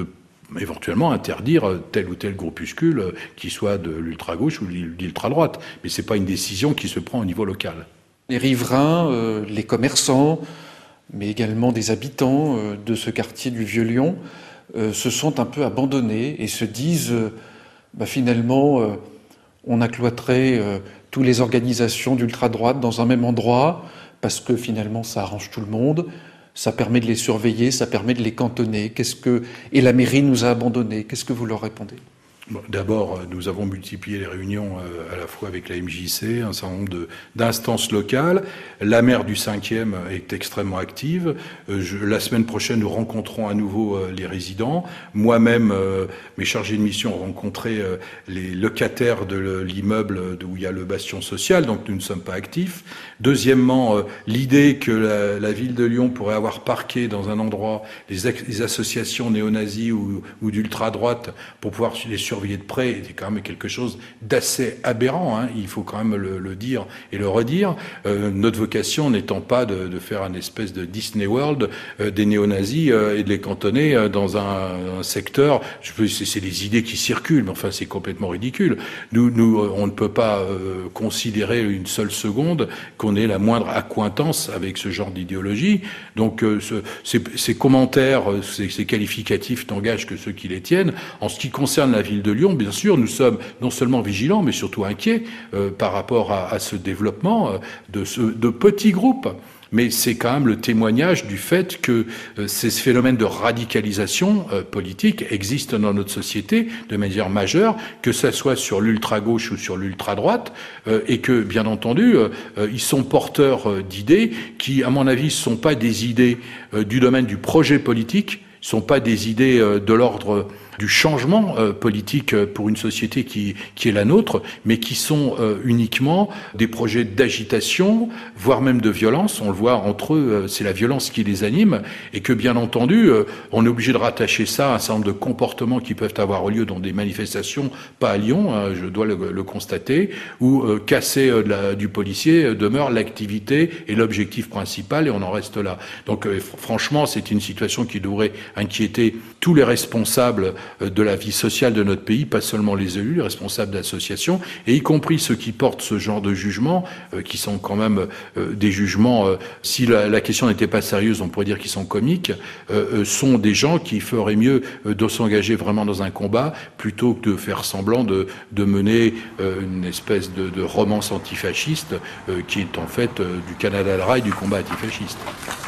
éventuellement interdire tel ou tel groupuscule qui soit de l'ultra-gauche ou de l'ultra-droite. Mais c'est pas une décision qui se prend au niveau local. Les riverains, euh, les commerçants, mais également des habitants euh, de ce quartier du Vieux-Lyon euh, se sont un peu abandonnés et se disent euh, bah, finalement euh, on a cloîtré euh, toutes les organisations d'ultra-droite dans un même endroit parce que finalement ça arrange tout le monde. Ça permet de les surveiller, ça permet de les cantonner. Qu'est-ce que... Et la mairie nous a abandonnés. Qu'est-ce que vous leur répondez ? Bon, d'abord, nous avons multiplié les réunions euh, à la fois avec la M J C, un certain nombre de, d'instances locales. La maire du cinquième est extrêmement active. Euh, je, la semaine prochaine, nous rencontrons à nouveau euh, les résidents. Moi-même, euh, mes chargés de mission ont rencontré euh, les locataires de l'immeuble où il y a le bastion social, donc nous ne sommes pas actifs. Deuxièmement, euh, l'idée que la, la ville de Lyon pourrait avoir parqué dans un endroit les, les associations néo-nazis ou, ou d'ultra-droite pour pouvoir les surveiller de près était quand même quelque chose d'assez aberrant, hein, il faut quand même le, le dire et le redire. Euh, notre vocation n'étant pas de, de faire un espèce de Disney World euh, des néo-nazis euh, et de les cantonner euh, dans un, un secteur. Je peux, c'est, c'est des idées qui circulent, mais enfin c'est complètement ridicule. Nous, nous, on ne peut pas euh, considérer une seule seconde qu'on ait la moindre accointance avec ce genre d'idéologie. Donc euh, ce, ces, ces commentaires, ces, ces qualificatifs n'engagent que ceux qui les tiennent. En ce qui concerne la ville de Lyon, bien sûr, nous sommes non seulement vigilants, mais surtout inquiets euh, par rapport à, à ce développement euh, de, ce, de petits groupes. Mais c'est quand même le témoignage du fait que euh, ces phénomènes de radicalisation euh, politique existent dans notre société de manière majeure, que ça soit sur l'ultra-gauche ou sur l'ultra-droite, euh, et que, bien entendu, euh, ils sont porteurs euh, d'idées qui, à mon avis, ne sont pas des idées euh, du domaine du projet politique, ne sont pas des idées euh, de l'ordre du changement euh, politique pour une société qui, qui est la nôtre, mais qui sont euh, uniquement des projets d'agitation, voire même de violence. On le voit entre eux, euh, c'est la violence qui les anime, et que bien entendu, euh, on est obligé de rattacher ça à un certain nombre de comportements qui peuvent avoir lieu dans des manifestations, pas à Lyon, hein, je dois le, le constater, où euh, casser euh, de la, du policier euh, demeure l'activité et l'objectif principal, et on en reste là. Donc euh, franchement, c'est une situation qui devrait inquiéter tous les responsables de la vie sociale de notre pays, pas seulement les élus, les responsables d'associations, et y compris ceux qui portent ce genre de jugements, euh, qui sont quand même euh, des jugements, euh, si la, la question n'était pas sérieuse, on pourrait dire qu'ils sont comiques, euh, euh, sont des gens qui feraient mieux euh, de s'engager vraiment dans un combat, plutôt que de faire semblant de, de mener euh, une espèce de, de romance antifasciste, euh, qui est en fait euh, du Canada Dry du combat antifasciste.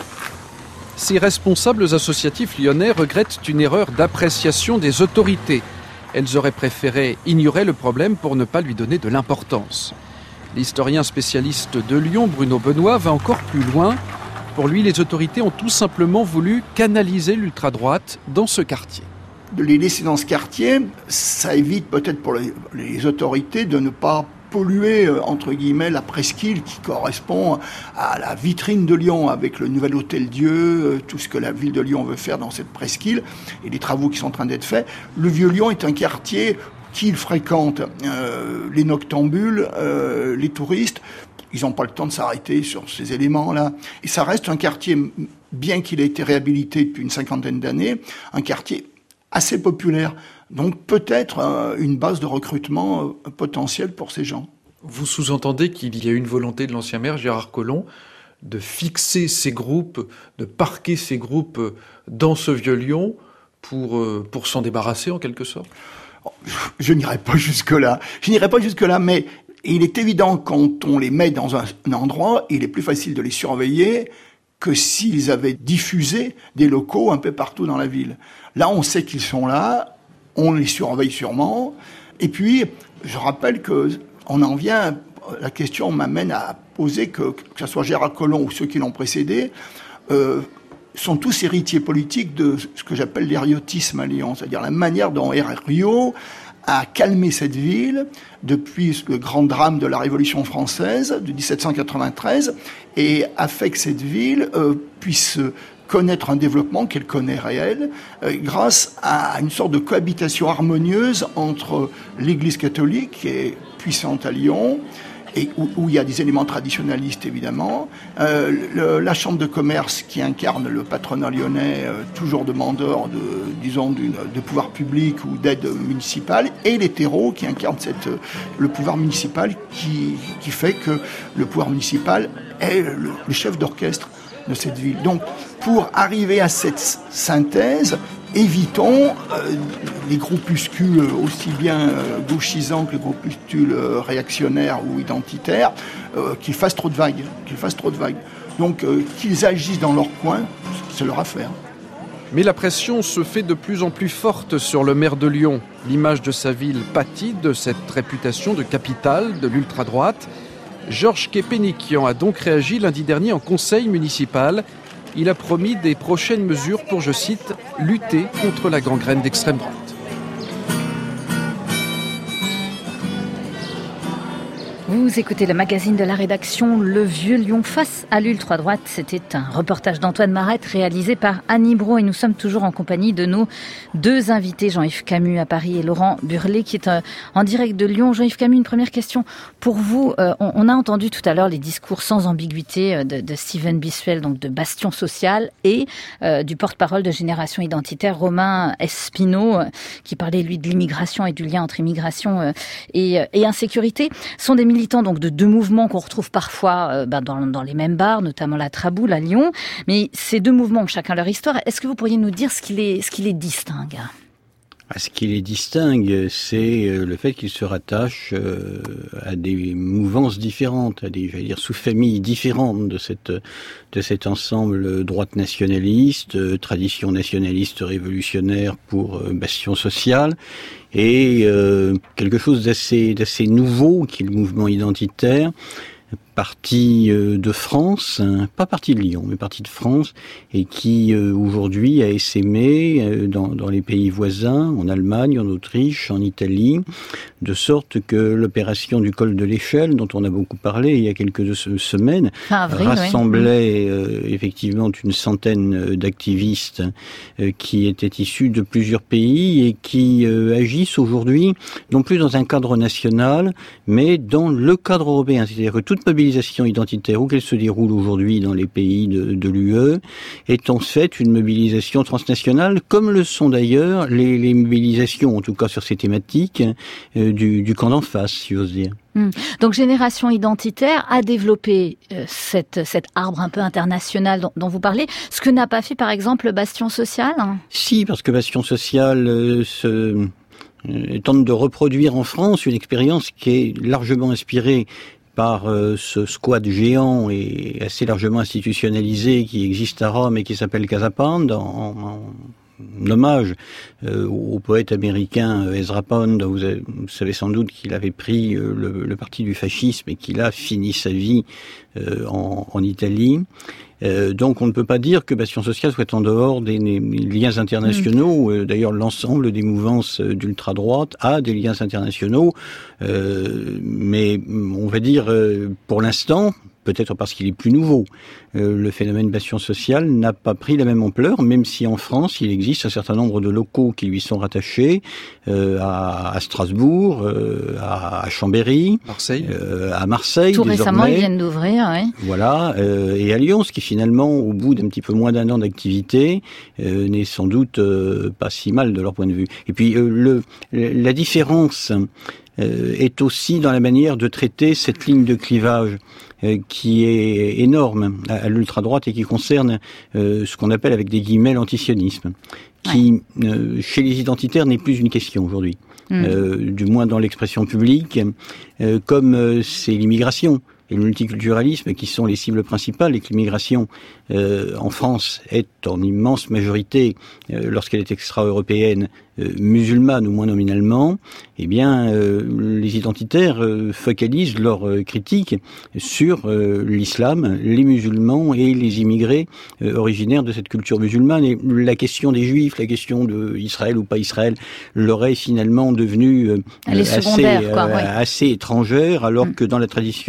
Ces responsables associatifs lyonnais regrettent une erreur d'appréciation des autorités. Elles auraient préféré ignorer le problème pour ne pas lui donner de l'importance. L'historien spécialiste de Lyon, Bruno Benoît, va encore plus loin. Pour lui, les autorités ont tout simplement voulu canaliser l'ultra-droite dans ce quartier. De les laisser dans ce quartier, ça évite peut-être pour les, les autorités de ne pas polluer, entre guillemets, la presqu'île qui correspond à la vitrine de Lyon avec le nouvel Hôtel-Dieu, tout ce que la ville de Lyon veut faire dans cette presqu'île et les travaux qui sont en train d'être faits. Le Vieux-Lyon est un quartier qu'il fréquente euh, les noctambules, euh, les touristes. Ils n'ont pas le temps de s'arrêter sur ces éléments-là. Et ça reste un quartier, bien qu'il ait été réhabilité depuis une cinquantaine d'années, un quartier assez populaire. Donc peut-être euh, une base de recrutement euh, potentielle pour ces gens. Vous sous-entendez qu'il y a une volonté de l'ancien maire Gérard Collomb de fixer ces groupes, de parquer ces groupes dans ce Vieux-Lyon pour, euh, pour s'en débarrasser en quelque sorte ? Je n'irai pas jusque-là. Je n'irai pas jusque-là, mais il est évident quand on les met dans un, un endroit, il est plus facile de les surveiller que s'ils avaient diffusé des locaux un peu partout dans la ville. Là, on sait qu'ils sont là, on les surveille sûrement. Et puis, je rappelle que on en vient, la question m'amène à poser que, que ce soit Gérard Collomb ou ceux qui l'ont précédé, euh, sont tous héritiers politiques de ce que j'appelle l'hériotisme à Lyon, c'est-à-dire la manière dont Herriot a calmé cette ville depuis le grand drame de la Révolution française de dix-sept cent quatre-vingt-treize et a fait que cette ville euh, puisse connaître un développement qu'elle connaît réel euh, grâce à une sorte de cohabitation harmonieuse entre l'Église catholique qui est puissante à Lyon et où, où il y a des éléments traditionnalistes évidemment, euh, le, la chambre de commerce qui incarne le patronat lyonnais, euh, toujours demandeur de, disons, d'une, de pouvoir public ou d'aide municipale, et les terreaux qui incarnent cette, le pouvoir municipal qui, qui fait que le pouvoir municipal est le, le chef d'orchestre de cette ville. Donc, pour arriver à cette synthèse, évitons euh, les groupuscules aussi bien euh, gauchisants que les groupuscules euh, réactionnaires ou identitaires euh, qui fassent trop de vagues, qu'ils fassent trop de vagues. Donc, euh, qu'ils agissent dans leur coin, c'est leur affaire. Mais la pression se fait de plus en plus forte sur le maire de Lyon. L'image de sa ville pâtit de cette réputation de capitale de l'ultra-droite. Georges Képénikian a donc réagi lundi dernier en conseil municipal. Il a promis des prochaines mesures pour, je cite, lutter contre la gangrène d'extrême droite. Vous écoutez le magazine de la rédaction Le Vieux Lyon face à l'ultra-droite. C'était un reportage d'Antoine Marette réalisé par Annie Brault et nous sommes toujours en compagnie de nos deux invités, Jean-Yves Camus à Paris et Laurent Burlet qui est en direct de Lyon. Jean-Yves Camus, une première question pour vous. Euh, on, on a entendu tout à l'heure les discours sans ambiguïté de, de Steven Bissuel, donc de Bastion Social, et euh, du porte-parole de Génération Identitaire, Romain Espino, euh, qui parlait lui de l'immigration et du lien entre immigration euh, et, et insécurité. Ce sont des militants donc de deux mouvements qu'on retrouve parfois euh, ben dans, dans les mêmes bars, notamment la Traboule à Lyon. Mais ces deux mouvements ont chacun leur histoire. Est-ce que vous pourriez nous dire ce qui les, ce qui les distingue ? Ce qui les distingue, c'est le fait qu'ils se rattachent à des mouvances différentes, à des, j'allais dire, sous-familles différentes de cette, de cet ensemble droite nationaliste, tradition nationaliste révolutionnaire pour Bastion Social, et euh, quelque chose d'assez, d'assez nouveau qui est le mouvement identitaire, parti de France, pas parti de Lyon, mais parti de France, et qui euh, aujourd'hui a essaimé euh, dans, dans les pays voisins, en Allemagne, en Autriche, en Italie, de sorte que l'opération du col de l'échelle, dont on a beaucoup parlé il y a quelques semaines, ah, vrai, rassemblait oui. euh, effectivement une centaine d'activistes euh, qui étaient issus de plusieurs pays et qui euh, agissent aujourd'hui, non plus dans un cadre national, mais dans le cadre européen. C'est-à-dire que toute mobilisation identitaire, où qu'elle se déroule aujourd'hui dans les pays de, de l'U E, est en fait une mobilisation transnationale, comme le sont d'ailleurs les, les mobilisations, en tout cas sur ces thématiques, euh, du, du camp d'en face, si j'ose dire. Hum. Donc Génération Identitaire a développé euh, cette, cet arbre un peu international dont, dont vous parlez, ce que n'a pas fait par exemple Bastion Social hein. Si, parce que Bastion Social euh, se... euh, tente de reproduire en France une expérience qui est largement inspirée par euh, ce squad géant et assez largement institutionnalisé qui existe à Rome et qui s'appelle Casa Pound, en, en, en hommage euh, au poète américain Ezra Pound. Vous, avez, vous savez sans doute qu'il avait pris euh, le, le parti du fascisme et qu'il a fini sa vie euh, en, en Italie. Euh, donc on ne peut pas dire que Bastion Social soit en dehors des, des liens internationaux. Mmh. D'ailleurs, l'ensemble des mouvances d'ultra-droite a des liens internationaux. Euh, mais on va dire, euh, pour l'instant, peut-être parce qu'il est plus nouveau, euh, le phénomène Bastion Social n'a pas pris la même ampleur, même si en France, il existe un certain nombre de locaux qui lui sont rattachés, euh, à, à Strasbourg, euh, à, à Chambéry, Marseille. Euh, à Marseille. Tout désormais. Récemment, ils viennent d'ouvrir, oui. Voilà, euh, et à Lyon, ce qui finalement, au bout d'un petit peu moins d'un an d'activité, euh, n'est sans doute euh, pas si mal de leur point de vue. Et puis, euh, le, la différence euh, est aussi dans la manière de traiter cette ligne de clivage euh, qui est énorme à, à l'ultra-droite et qui concerne euh, ce qu'on appelle avec des guillemets l'antisionisme, qui, ouais. euh, chez les identitaires, n'est plus une question aujourd'hui, mmh. euh, du moins dans l'expression publique, euh, comme euh, c'est l'immigration et le multiculturalisme qui sont les cibles principales, et que l'immigration euh, en France est en immense majorité, euh, lorsqu'elle est extra-européenne, euh, musulmane ou moins nominalement, eh bien, euh, les identitaires euh, focalisent leur euh, critique sur euh, l'islam, les musulmans et les immigrés euh, originaires de cette culture musulmane. Et la question des juifs, la question de Israël ou pas Israël, leur est finalement devenue euh, assez, quoi, euh, oui. assez étrangère, alors mmh. que dans la tradition euh,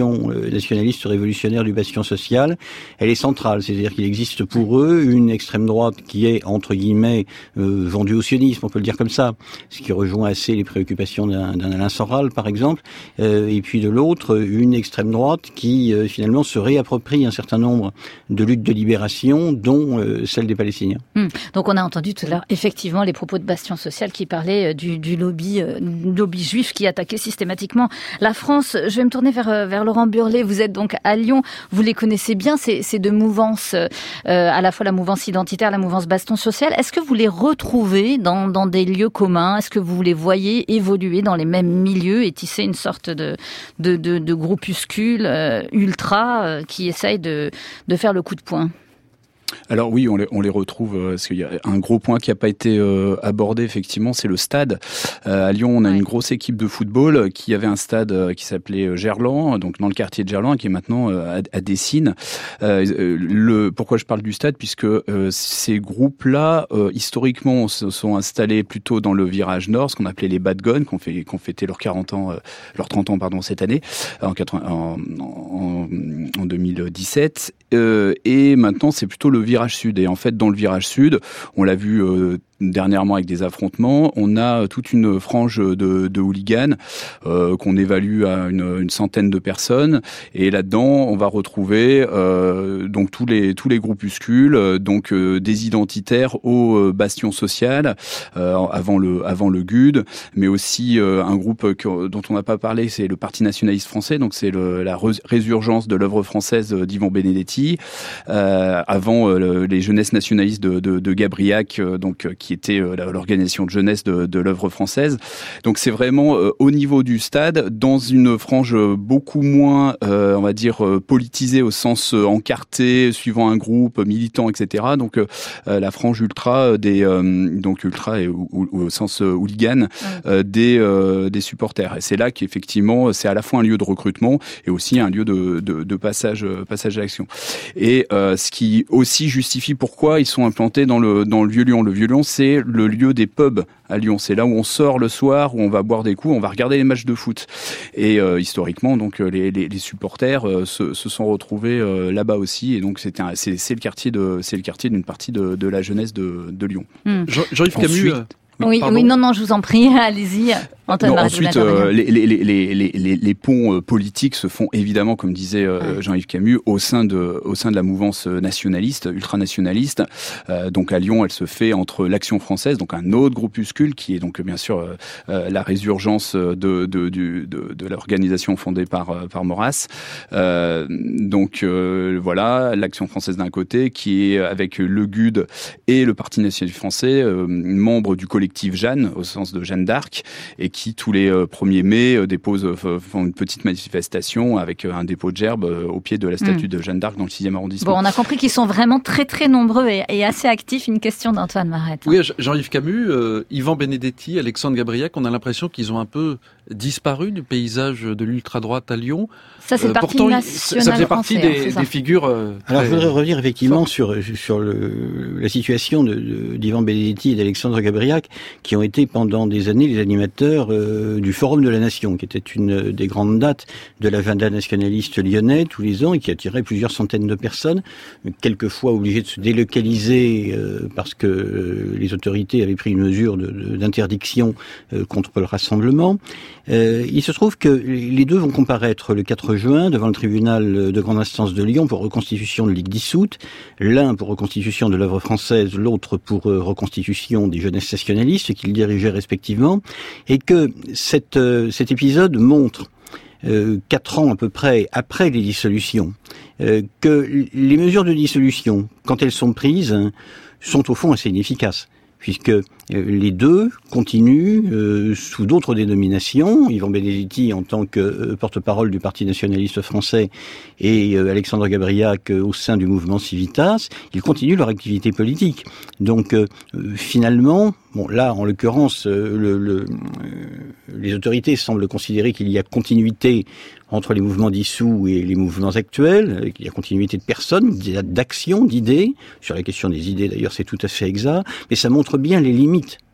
nationalistes révolutionnaires du bastion social, elle est centrale. C'est-à-dire qu'il existe pour eux une extrême droite qui est, entre guillemets, euh, vendue au sionisme, on peut le dire comme ça, ce qui rejoint assez les préoccupations d'un, d'un Alain Soral, par exemple, euh, et puis de l'autre, une extrême droite qui, euh, finalement, se réapproprie un certain nombre de luttes de libération, dont euh, celle des Palestiniens. Hum. Donc on a entendu tout à l'heure, effectivement, les propos de Bastion Social qui parlaient du, du lobby, euh, lobby juif qui attaquait systématiquement la France. Je vais me tourner vers, vers Laurent Burlet. Vous êtes donc à Lyon, vous les connaissez bien, ces, ces deux mouvances, euh, à la fois la mouvance identitaire, la mouvance Bastion Social. Est-ce que vous les retrouvez dans, dans des lieux communs? Est-ce que vous les voyez évoluer dans les mêmes milieux et tisser une sorte de, de, de, de groupuscule euh, ultra euh, qui essaye de, de faire le coup de poing? Alors oui, on les, on les retrouve, euh, parce qu'il y a un gros point qui n'a pas été euh, abordé, effectivement, c'est le stade. Euh, à Lyon, on a ouais. une grosse équipe de football qui avait un stade euh, qui s'appelait Gerland, donc dans le quartier de Gerland, qui est maintenant euh, à, à Dessines. Euh, le, pourquoi je parle du stade? Puisque euh, ces groupes-là, euh, historiquement, se sont installés plutôt dans le virage nord, ce qu'on appelait les Bad Guns, qui ont fait, qui ont fêté leurs quarante ans, euh, leurs trente ans, pardon, cette année, en, quatre-vingts, en, en, en deux mille dix-sept. Euh, et maintenant, c'est plutôt le virage sud. Et en fait, dans le virage sud, on l'a vu euh, dernièrement avec des affrontements, on a toute une frange de, de hooligans euh, qu'on évalue à une, une centaine de personnes. Et là-dedans, on va retrouver euh, donc tous les tous les groupuscules, donc euh, des identitaires au euh, bastion social euh, avant le avant le G U D, mais aussi euh, un groupe que, dont on n'a pas parlé, c'est le Parti nationaliste français. Donc c'est le, la résurgence de l'œuvre française d'Ivan Benedetti. Euh, avant euh, les jeunesses nationalistes de, de, de Gabriac, euh, donc qui était euh, l'organisation de jeunesse de, de l'œuvre française. Donc c'est vraiment euh, au niveau du stade, dans une frange beaucoup moins, euh, on va dire, euh, politisée au sens euh, encarté, suivant un groupe militant, et cetera. Donc euh, la frange ultra des, euh, donc ultra et ou, ou, au sens euh, hooligan euh, des euh, des supporters. Et c'est là qu'effectivement, c'est à la fois un lieu de recrutement et aussi un lieu de de, de passage passage à l'action. Et euh, ce qui aussi justifie pourquoi ils sont implantés dans le dans le Vieux-Lyon. Le Vieux-Lyon, c'est le lieu des pubs à Lyon. C'est là où on sort le soir, où on va boire des coups, on va regarder les matchs de foot. Et euh, historiquement, donc les, les, les supporters euh, se, se sont retrouvés euh, là-bas aussi. Et donc c'était un, c'est, c'est le quartier de c'est le quartier d'une partie de, de la jeunesse de, de Lyon. Mmh. Jean, Jean-Yves Camus. Euh... Oui, oui, non, non, je vous en prie, allez-y. Non, ensuite, euh, les, les, les, les, les, les ponts euh, politiques se font évidemment, comme disait euh, ouais. Jean-Yves Camus, au sein de, au sein de la mouvance nationaliste, ultranationaliste. Euh, donc à Lyon, elle se fait entre l'Action française, donc un autre groupuscule qui est donc bien sûr euh, euh, la résurgence de, de, de, de, de l'organisation fondée par, euh, par Maurras. Euh, donc euh, voilà, l'Action française d'un côté, qui est avec le G U D et le Parti nationaliste français, euh, membre du collectif Jeanne, au sens de Jeanne d'Arc, et qui tous les euh, premiers mai euh, déposent, euh, font une petite manifestation avec euh, un dépôt de gerbes euh, au pied de la statue mmh. de Jeanne d'Arc dans le sixième arrondissement. Bon, on a compris qu'ils sont vraiment très très nombreux et, et assez actifs. Une question d'Antoine Marette. Oui, Jean-Yves Camus, euh, Ivan Benedetti, Alexandre Gabriac, on a l'impression qu'ils ont un peu disparu du paysage de l'ultra-droite à Lyon. Ça, c'est euh, parti pourtant, national ça fait partie français, des, des figures... Euh, Alors, je voudrais revenir effectivement sur, sur le, la situation de, de, d'Ivan Benedetti et d'Alexandre Gabriac, qui ont été pendant des années les animateurs euh, du Forum de la Nation, qui était une des grandes dates de l'agenda nationaliste lyonnais tous les ans et qui attirait plusieurs centaines de personnes, quelquefois obligés de se délocaliser euh, parce que euh, les autorités avaient pris une mesure de, de, d'interdiction euh, contre le rassemblement. Euh, il se trouve que les deux vont comparaître le quatre juin devant le tribunal de grande instance de Lyon pour reconstitution de Ligue dissoute, l'un pour reconstitution de l'œuvre française, l'autre pour euh, reconstitution des jeunesses nationalistes qu'ils dirigeaient respectivement, et que cette, euh, cet épisode montre euh, quatre ans à peu près après les dissolutions, euh, que les mesures de dissolution, quand elles sont prises, hein, sont au fond assez inefficaces, puisque les deux continuent euh, sous d'autres dénominations. Ivan Benedetti en tant que euh, porte-parole du Parti nationaliste français et euh, Alexandre Gabriac euh, au sein du mouvement Civitas, ils continuent leur activité politique. Donc euh, finalement, bon là en l'occurrence, euh, le, le, euh, les autorités semblent considérer qu'il y a continuité entre les mouvements dissous et les mouvements actuels, qu'il y a continuité de personnes, d'actions, d'idées. Sur la question des idées d'ailleurs c'est tout à fait exact, mais ça montre bien les limites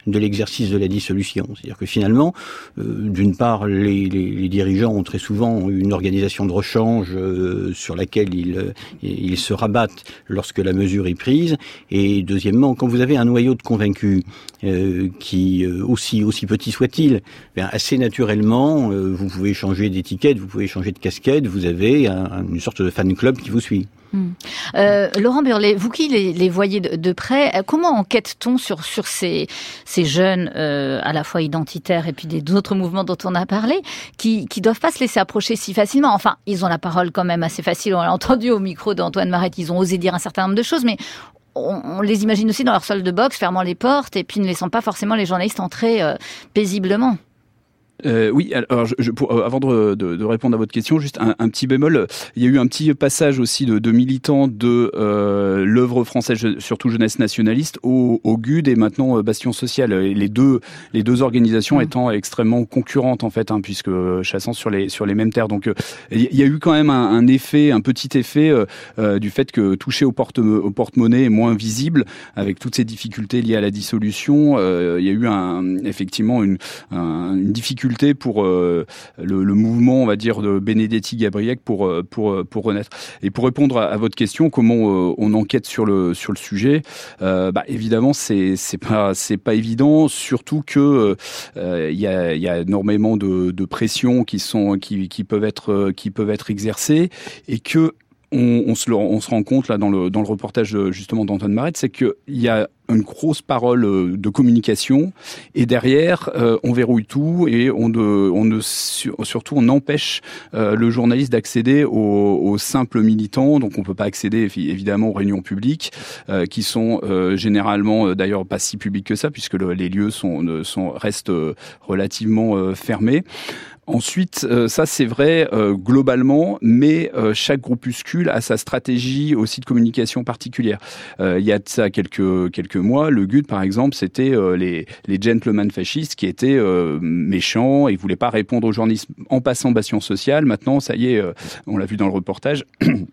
de l'exercice de la dissolution. C'est-à-dire que finalement, euh, d'une part, les, les, les dirigeants ont très souvent une organisation de rechange euh, sur laquelle ils, ils se rabattent lorsque la mesure est prise. Et deuxièmement, quand vous avez un noyau de convaincus euh, qui, euh, aussi aussi petit soit-il, bien, assez naturellement, euh, vous pouvez changer d'étiquette, vous pouvez changer de casquette, vous avez un, une sorte de fan club qui vous suit. Mmh. Euh, Laurent Burlet, vous qui les, les voyez de, de près, comment enquête-t-on sur, sur ces, ces jeunes euh, à la fois identitaires et puis des autres mouvements dont on a parlé, qui qui doivent pas se laisser approcher si facilement? Enfin, ils ont la parole quand même assez facile, on l'a entendu au micro d'Antoine Marette, ils ont osé dire un certain nombre de choses, mais on, on les imagine aussi dans leur salle de boxe, fermant les portes et puis ne laissant pas forcément les journalistes entrer euh, paisiblement. Euh, oui, alors je, je, pour, euh, avant de, de, de répondre à votre question, juste un, un petit bémol. Il y a eu un petit passage aussi de, de militants de euh, l'œuvre française, surtout jeunesse nationaliste, au, au G U D et maintenant euh, Bastion Social. Les deux, les deux organisations mmh. étant extrêmement concurrentes en fait, hein, puisque euh, chassant sur les sur les mêmes terres. Donc, euh, il y a eu quand même un, un effet, un petit effet euh, euh, du fait que toucher au porte au porte-monnaie est moins visible, avec toutes ces difficultés liées à la dissolution. Euh, il y a eu un, effectivement une, un, une difficulté pour euh, le, le mouvement, on va dire, de Benedetti-Gabriel pour pour pour renaître. Et pour répondre à, à votre question, comment euh, on enquête sur le sur le sujet, euh, bah évidemment c'est c'est pas c'est pas évident, surtout que il euh, y a il y a énormément de de pressions qui sont qui qui peuvent être qui peuvent être exercées et que On, on, se, on se rend compte là dans le, dans le reportage justement d'Antoine Marette, c'est qu'il y a une grosse parole de communication et derrière euh, on verrouille tout et on ne, on ne surtout on empêche euh, le journaliste d'accéder aux, aux simples militants. Donc on peut pas accéder évidemment aux réunions publiques euh, qui sont euh, généralement euh, d'ailleurs pas si publiques que ça puisque le, les lieux sont, sont restent euh, relativement euh, fermés. Ensuite, euh, ça c'est vrai euh, globalement, mais euh, chaque groupuscule a sa stratégie aussi de communication particulière. Euh, il y a de ça quelques quelques mois, le G U D par exemple, c'était euh, les les gentlemen fascistes qui étaient euh, méchants et voulaient pas répondre aux journalistes en passant Bastion Social. Maintenant, ça y est, euh, on l'a vu dans le reportage.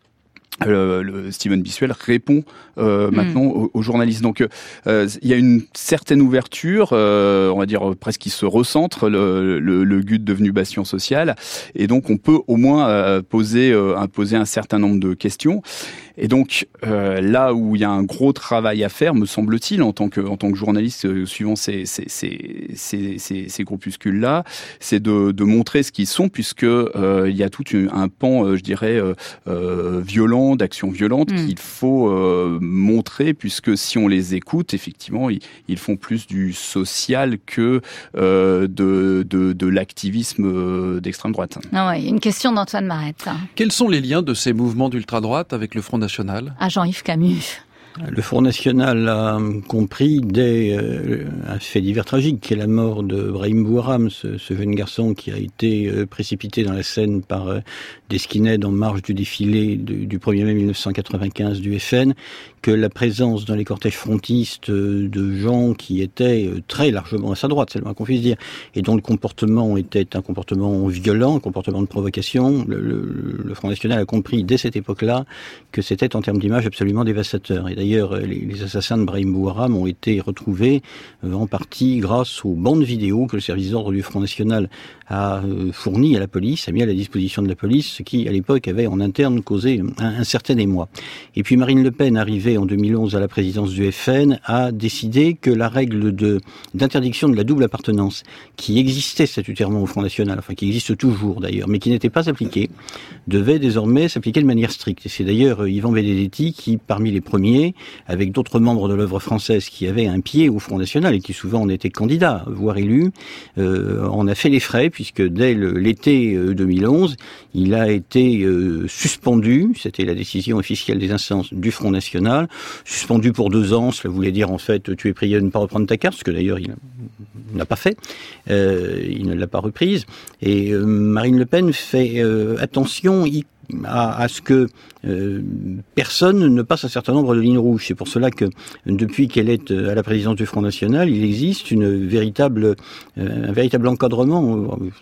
Le, le Steven Bissuel répond euh, mmh. maintenant aux, aux journalistes. Donc euh, il y a une certaine ouverture, euh, on va dire presque qui se recentre, le, le, le G U D devenu Bastion Social, et donc on peut au moins euh, poser, euh, poser un certain nombre de questions. Et donc euh, là où il y a un gros travail à faire, me semble-t-il, en tant que en tant que journaliste euh, suivant ces ces ces ces, ces, ces groupuscules là, c'est de, de montrer ce qu'ils sont, puisque euh, il y a tout un pan, euh, je dirais, euh, euh, violent, d'actions violentes mmh. qu'il faut euh, montrer, puisque si on les écoute, effectivement, ils, ils font plus du social que euh, de, de de l'activisme d'extrême droite. Ah ouais, une question d'Antoine Marette. Quels sont les liens de ces mouvements d'ultra-droite avec le Front national? À Jean-Yves Camus. Le Front national a compris dès euh, un fait divers tragique, qui est la mort de Brahim Bouharam, ce, ce jeune garçon qui a été euh, précipité dans la Seine par euh, des skinheads en marge du défilé du, du premier mai mille neuf cent quatre-vingt-quinze du F N, que la présence dans les cortèges frontistes euh, de gens qui étaient euh, très largement à sa droite, c'est le moins qu'on puisse dire, et dont le comportement était un comportement violent, un comportement de provocation, le, le, le Front national a compris dès cette époque-là que c'était en termes d'image absolument dévastateur. Et d'ailleurs, les, les assassins de Brahim Bouharam ont été retrouvés euh, en partie grâce aux bandes vidéo que le service d'ordre du Front national a euh, fournies à la police, a mis à la disposition de la police, ce qui, à l'époque, avait en interne causé un, un certain émoi. Et puis Marine Le Pen, arrivée en deux mille onze à la présidence du F N, a décidé que la règle de d'interdiction de la double appartenance, qui existait statutairement au Front national, enfin qui existe toujours d'ailleurs, mais qui n'était pas appliquée, devait désormais s'appliquer de manière stricte. Et c'est d'ailleurs Yvan Benedetti qui, parmi les premiers, avec d'autres membres de l'œuvre française qui avaient un pied au Front national et qui souvent en étaient candidats, voire élus, euh, en a fait les frais, puisque dès le, l'été deux mille onze, il a été euh, suspendu, c'était la décision officielle des instances du Front national, suspendu pour deux ans, cela voulait dire en fait tu es prié de ne pas reprendre ta carte, ce que d'ailleurs il n'a pas fait, euh, il ne l'a pas reprise, et euh, Marine Le Pen fait euh, attention y À, à ce que euh, personne ne passe un certain nombre de lignes rouges. C'est pour cela que depuis qu'elle est à la présidence du Front national, il existe une véritable, euh, un véritable encadrement,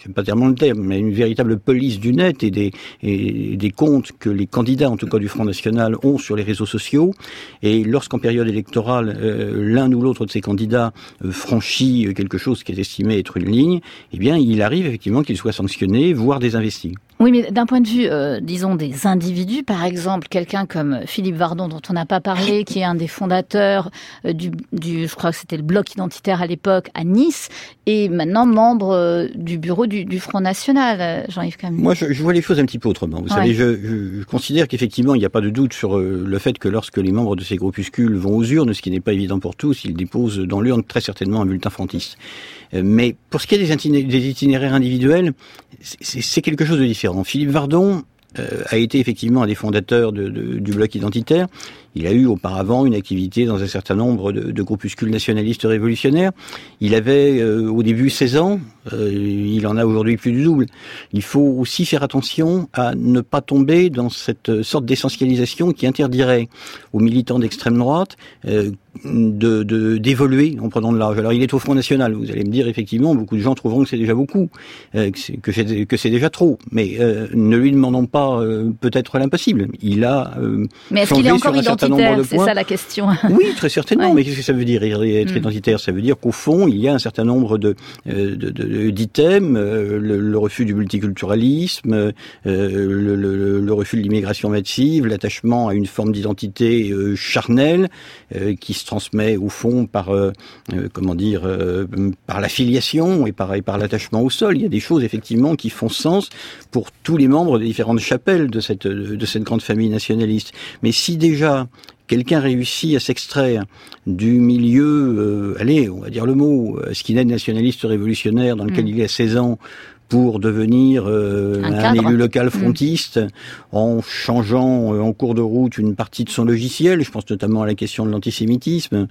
j'aime pas tellement le terme, mais une véritable police du net et des, et des comptes que les candidats, en tout cas du Front National, ont sur les réseaux sociaux. Et lorsqu'en période électorale, euh, l'un ou l'autre de ces candidats euh, franchit quelque chose qui est estimé être une ligne, eh bien, il arrive effectivement qu'il soit sanctionné, voire désinvesti. Oui, mais d'un point de vue, euh, disons, des individus, par exemple, quelqu'un comme Philippe Vardon, dont on n'a pas parlé, qui est un des fondateurs euh, du, du, je crois que c'était le Bloc identitaire à l'époque, à Nice, et maintenant membre euh, du bureau du, du Front National, euh, Jean-Yves Camus. Moi, je, je vois les choses un petit peu autrement. Vous ouais. savez, je, je, je considère qu'effectivement, il n'y a pas de doute sur euh, le fait que lorsque les membres de ces groupuscules vont aux urnes, ce qui n'est pas évident pour tous, ils déposent dans l'urne très certainement un bulletin frontiste. Euh, mais pour ce qui est des, itiné- des itinéraires individuels, c'est, c'est quelque chose de différent. Philippe Vardon euh, a été effectivement un des fondateurs de, de, du Bloc identitaire. Il a eu auparavant une activité dans un certain nombre de, de groupuscules nationalistes révolutionnaires. Il avait euh, au début seize ans, euh, il en a aujourd'hui plus du double. Il faut aussi faire attention à ne pas tomber dans cette sorte d'essentialisation qui interdirait aux militants d'extrême droite euh, de, de, d'évoluer en prenant de l'âge. Alors il est au Front National, vous allez me dire effectivement, beaucoup de gens trouveront que c'est déjà beaucoup, euh, que, c'est, que, c'est, que c'est déjà trop, mais euh, ne lui demandons pas euh, peut-être l'impossible. Il a euh, mais est-ce qu'il est encore identitaire? C'est ça la question. Oui, très certainement. Ouais. Mais qu'est-ce que ça veut dire être mmh. identitaire? Ça veut dire qu'au fond, il y a un certain nombre de, euh, de, de d'items, euh, le, le refus du multiculturalisme, euh, le, le, le refus de l'immigration massive, l'attachement à une forme d'identité euh, charnelle euh, qui se transmet au fond par euh, euh, comment dire euh, par la filiation et par, et par l'attachement au sol. Il y a des choses effectivement qui font sens pour tous les membres des différentes chapelles de cette de cette grande famille nationaliste. Mais si déjà quelqu'un réussit à s'extraire du milieu, euh, allez, on va dire le mot, skinhead nationaliste révolutionnaire dans lequel mmh. il est à seize ans, pour devenir euh, un, un élu local frontiste, mmh. en changeant euh, en cours de route une partie de son logiciel, je pense notamment à la question de l'antisémitisme.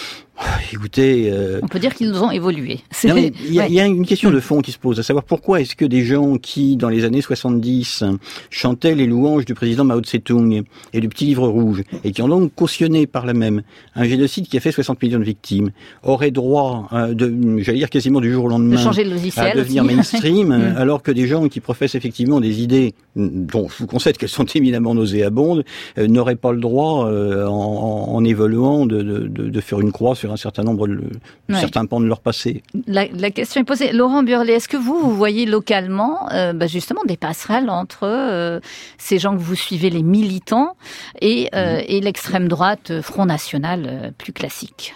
Écoutez, euh... on peut dire qu'ils ont évolué. Il y, ouais. y a une question de fond qui se pose, à savoir pourquoi est-ce que des gens qui, dans les années soixante-dix, chantaient les louanges du président Mao Tse-tung et du petit livre rouge, et qui ont donc cautionné par là même un génocide qui a fait soixante millions de victimes, auraient droit, euh, de, j'allais dire quasiment du jour au lendemain, de changer le logiciel à devenir aussi. mainstream, alors que des gens qui professent effectivement des idées dont je vous concède qu'elles sont éminemment nauséabondes, euh, n'auraient pas le droit, euh, en, en, en évoluant, de, de, de faire une croix sur un certain nombre de, ouais. certains pans de leur passé. La, la question est posée. Laurent Burlet, est-ce que vous, vous voyez localement euh, bah justement des passerelles entre euh, ces gens que vous suivez, les militants, et, euh, mmh. et l'extrême droite Front National euh, plus classique?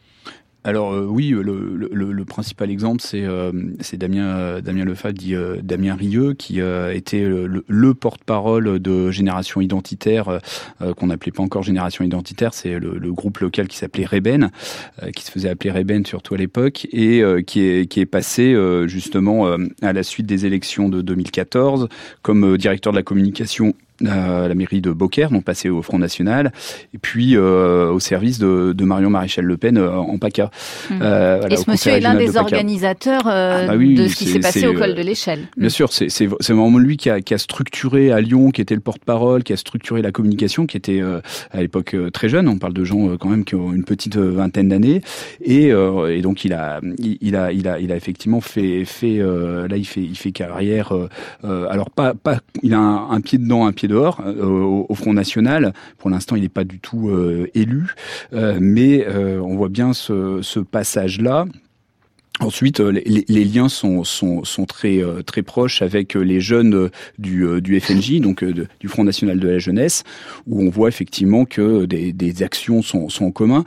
Alors euh, oui, le, le, le principal exemple, c'est, euh, c'est Damien, euh, Damien Lefebvre, dit euh, Damien Rieu, qui euh, était le, le porte-parole de Génération Identitaire, euh, qu'on n'appelait pas encore Génération Identitaire, c'est le, le groupe local qui s'appelait Reben, euh, qui se faisait appeler Reben surtout à l'époque, et euh, qui, est, qui est passé euh, justement euh, à la suite des élections de deux mille quatorze comme euh, directeur de la communication à la mairie de Beaucaire, donc passé au Front National, et puis euh, au service de, de Marion Maréchal Le Pen euh, en PACA. Mmh. Euh, voilà, et ce monsieur est l'un des organisateurs euh, ah bah oui, de ce qui s'est passé au col de l'Échelle. Bien mmh. sûr, c'est, c'est, c'est vraiment lui qui a, qui a structuré à Lyon, qui était le porte-parole, qui a structuré la communication, qui était euh, à l'époque euh, très jeune. On parle de gens euh, quand même qui ont une petite vingtaine d'années, et, euh, et donc il a, il, il a, il a, il a effectivement fait, fait euh, là il fait, il fait carrière. Euh, alors pas, pas, il a un, un pied dedans, un pied dehors euh, au, au Front National. Pour l'instant, il n'est pas du tout euh, élu, euh, mais euh, on voit bien ce, ce passage-là. Ensuite, les, les liens sont, sont, sont très, très proches avec les jeunes du, du F N J, donc de, du Front National de la Jeunesse, où on voit effectivement que des, des actions sont, sont en commun.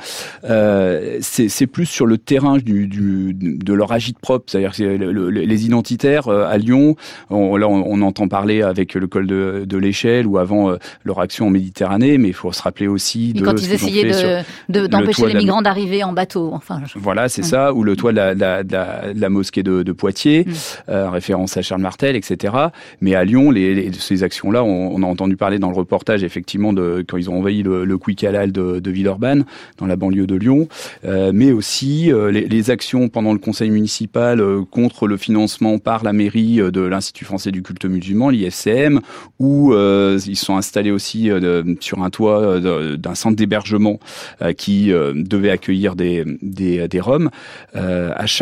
Euh, c'est, c'est plus sur le terrain du, du, de leur agite propre, c'est-à-dire que le, le, les identitaires à Lyon, on, là on, on entend parler avec le col de, de l'Échelle ou avant euh, leur action en Méditerranée, mais il faut se rappeler aussi de... Et quand ils essayaient de, de, d'empêcher les migrants d'arriver en bateau, enfin... Je... Voilà, c'est mmh. ça, ou le toit de la... la De la, de la mosquée de, de Poitiers, mmh. euh, référence à Charles Martel, et cetera. Mais à Lyon, les, les, ces actions-là, on, on a entendu parler dans le reportage, effectivement, de, quand ils ont envahi le, le Quick Halal de, de Villeurbanne, dans la banlieue de Lyon, euh, mais aussi euh, les, les actions pendant le conseil municipal euh, contre le financement par la mairie de l'Institut français du culte musulman, l'I F C M, où euh, ils sont installés aussi euh, de, sur un toit euh, d'un centre d'hébergement euh, qui euh, devait accueillir des, des, des Roms. Euh, à chaque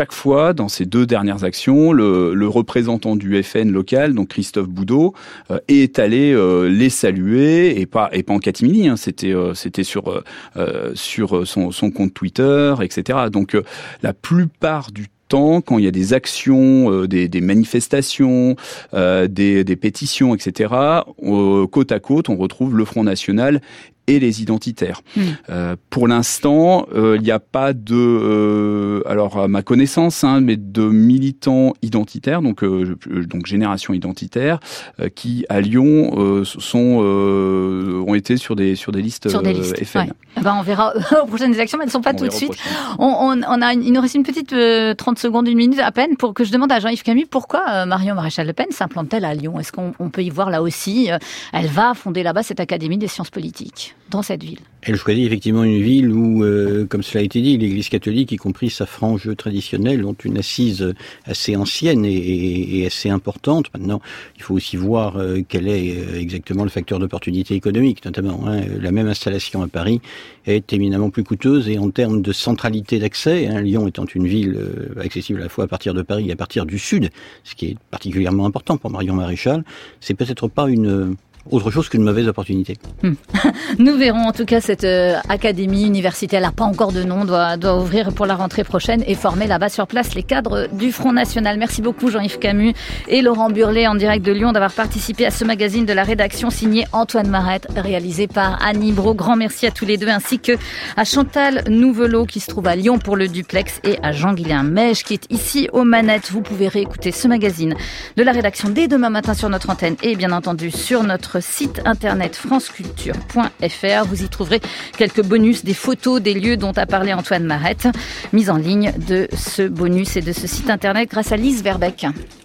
chaque fois, dans ces deux dernières actions, le, le représentant du F N local, donc Christophe Boudot, euh, est allé euh, les saluer, et pas, et pas en catimini, hein, c'était, euh, c'était sur, euh, sur son, son compte Twitter, et cetera. Donc, euh, la plupart du temps, quand il y a des actions, euh, des, des manifestations, euh, des, des pétitions, et cetera, euh, côte à côte, on retrouve le Front National et les identitaires. Mmh. Euh, pour l'instant, euh, il n'y a pas de, euh, alors à ma connaissance, hein, mais de militants identitaires, donc euh, donc génération identitaire, euh, qui à Lyon euh, sont euh, ont été sur des sur des listes, sur des listes. Euh, F N. Ouais. Ben, on verra aux prochaines élections, mais elles ne sont pas on tout de suite. On, on, on a une, il nous reste une petite euh, trente secondes, une minute à peine pour que je demande à Jean-Yves Camus pourquoi euh, Marion Maréchal Le Pen s'implante-t-elle à Lyon. Est-ce qu'on on peut y voir là aussi, euh, elle va fonder là-bas cette académie des sciences politiques dans cette ville. Elle choisit effectivement une ville où, euh, comme cela a été dit, l'Église catholique, y compris sa frange traditionnelle, ont une assise assez ancienne et, et, et assez importante. Maintenant, il faut aussi voir euh, quel est euh, exactement le facteur d'opportunité économique, notamment. Hein. La même installation à Paris est éminemment plus coûteuse et en termes de centralité d'accès, hein, Lyon étant une ville euh, accessible à la fois à partir de Paris et à partir du sud, ce qui est particulièrement important pour Marion Maréchal, c'est peut-être pas une... autre chose qu'une mauvaise opportunité. Hum. Nous verrons en tout cas cette euh, académie universitaire, elle n'a pas encore de nom, doit, doit ouvrir pour la rentrée prochaine et former là-bas sur place les cadres du Front National. Merci beaucoup Jean-Yves Camus et Laurent Burlet en direct de Lyon d'avoir participé à ce magazine de la rédaction signé Antoine Marette, réalisé par Annie Brault. Grand merci à tous les deux ainsi que à Chantal Nouvelot qui se trouve à Lyon pour le duplex et à Jean-Guilain Mège qui est ici aux manettes. Vous pouvez réécouter ce magazine de la rédaction dès demain matin sur notre antenne et bien entendu sur notre site internet franceculture point f r. Vous y trouverez quelques bonus, des photos des lieux dont a parlé Antoine Marette, mise en ligne de ce bonus et de ce site internet grâce à Lise Verbeck.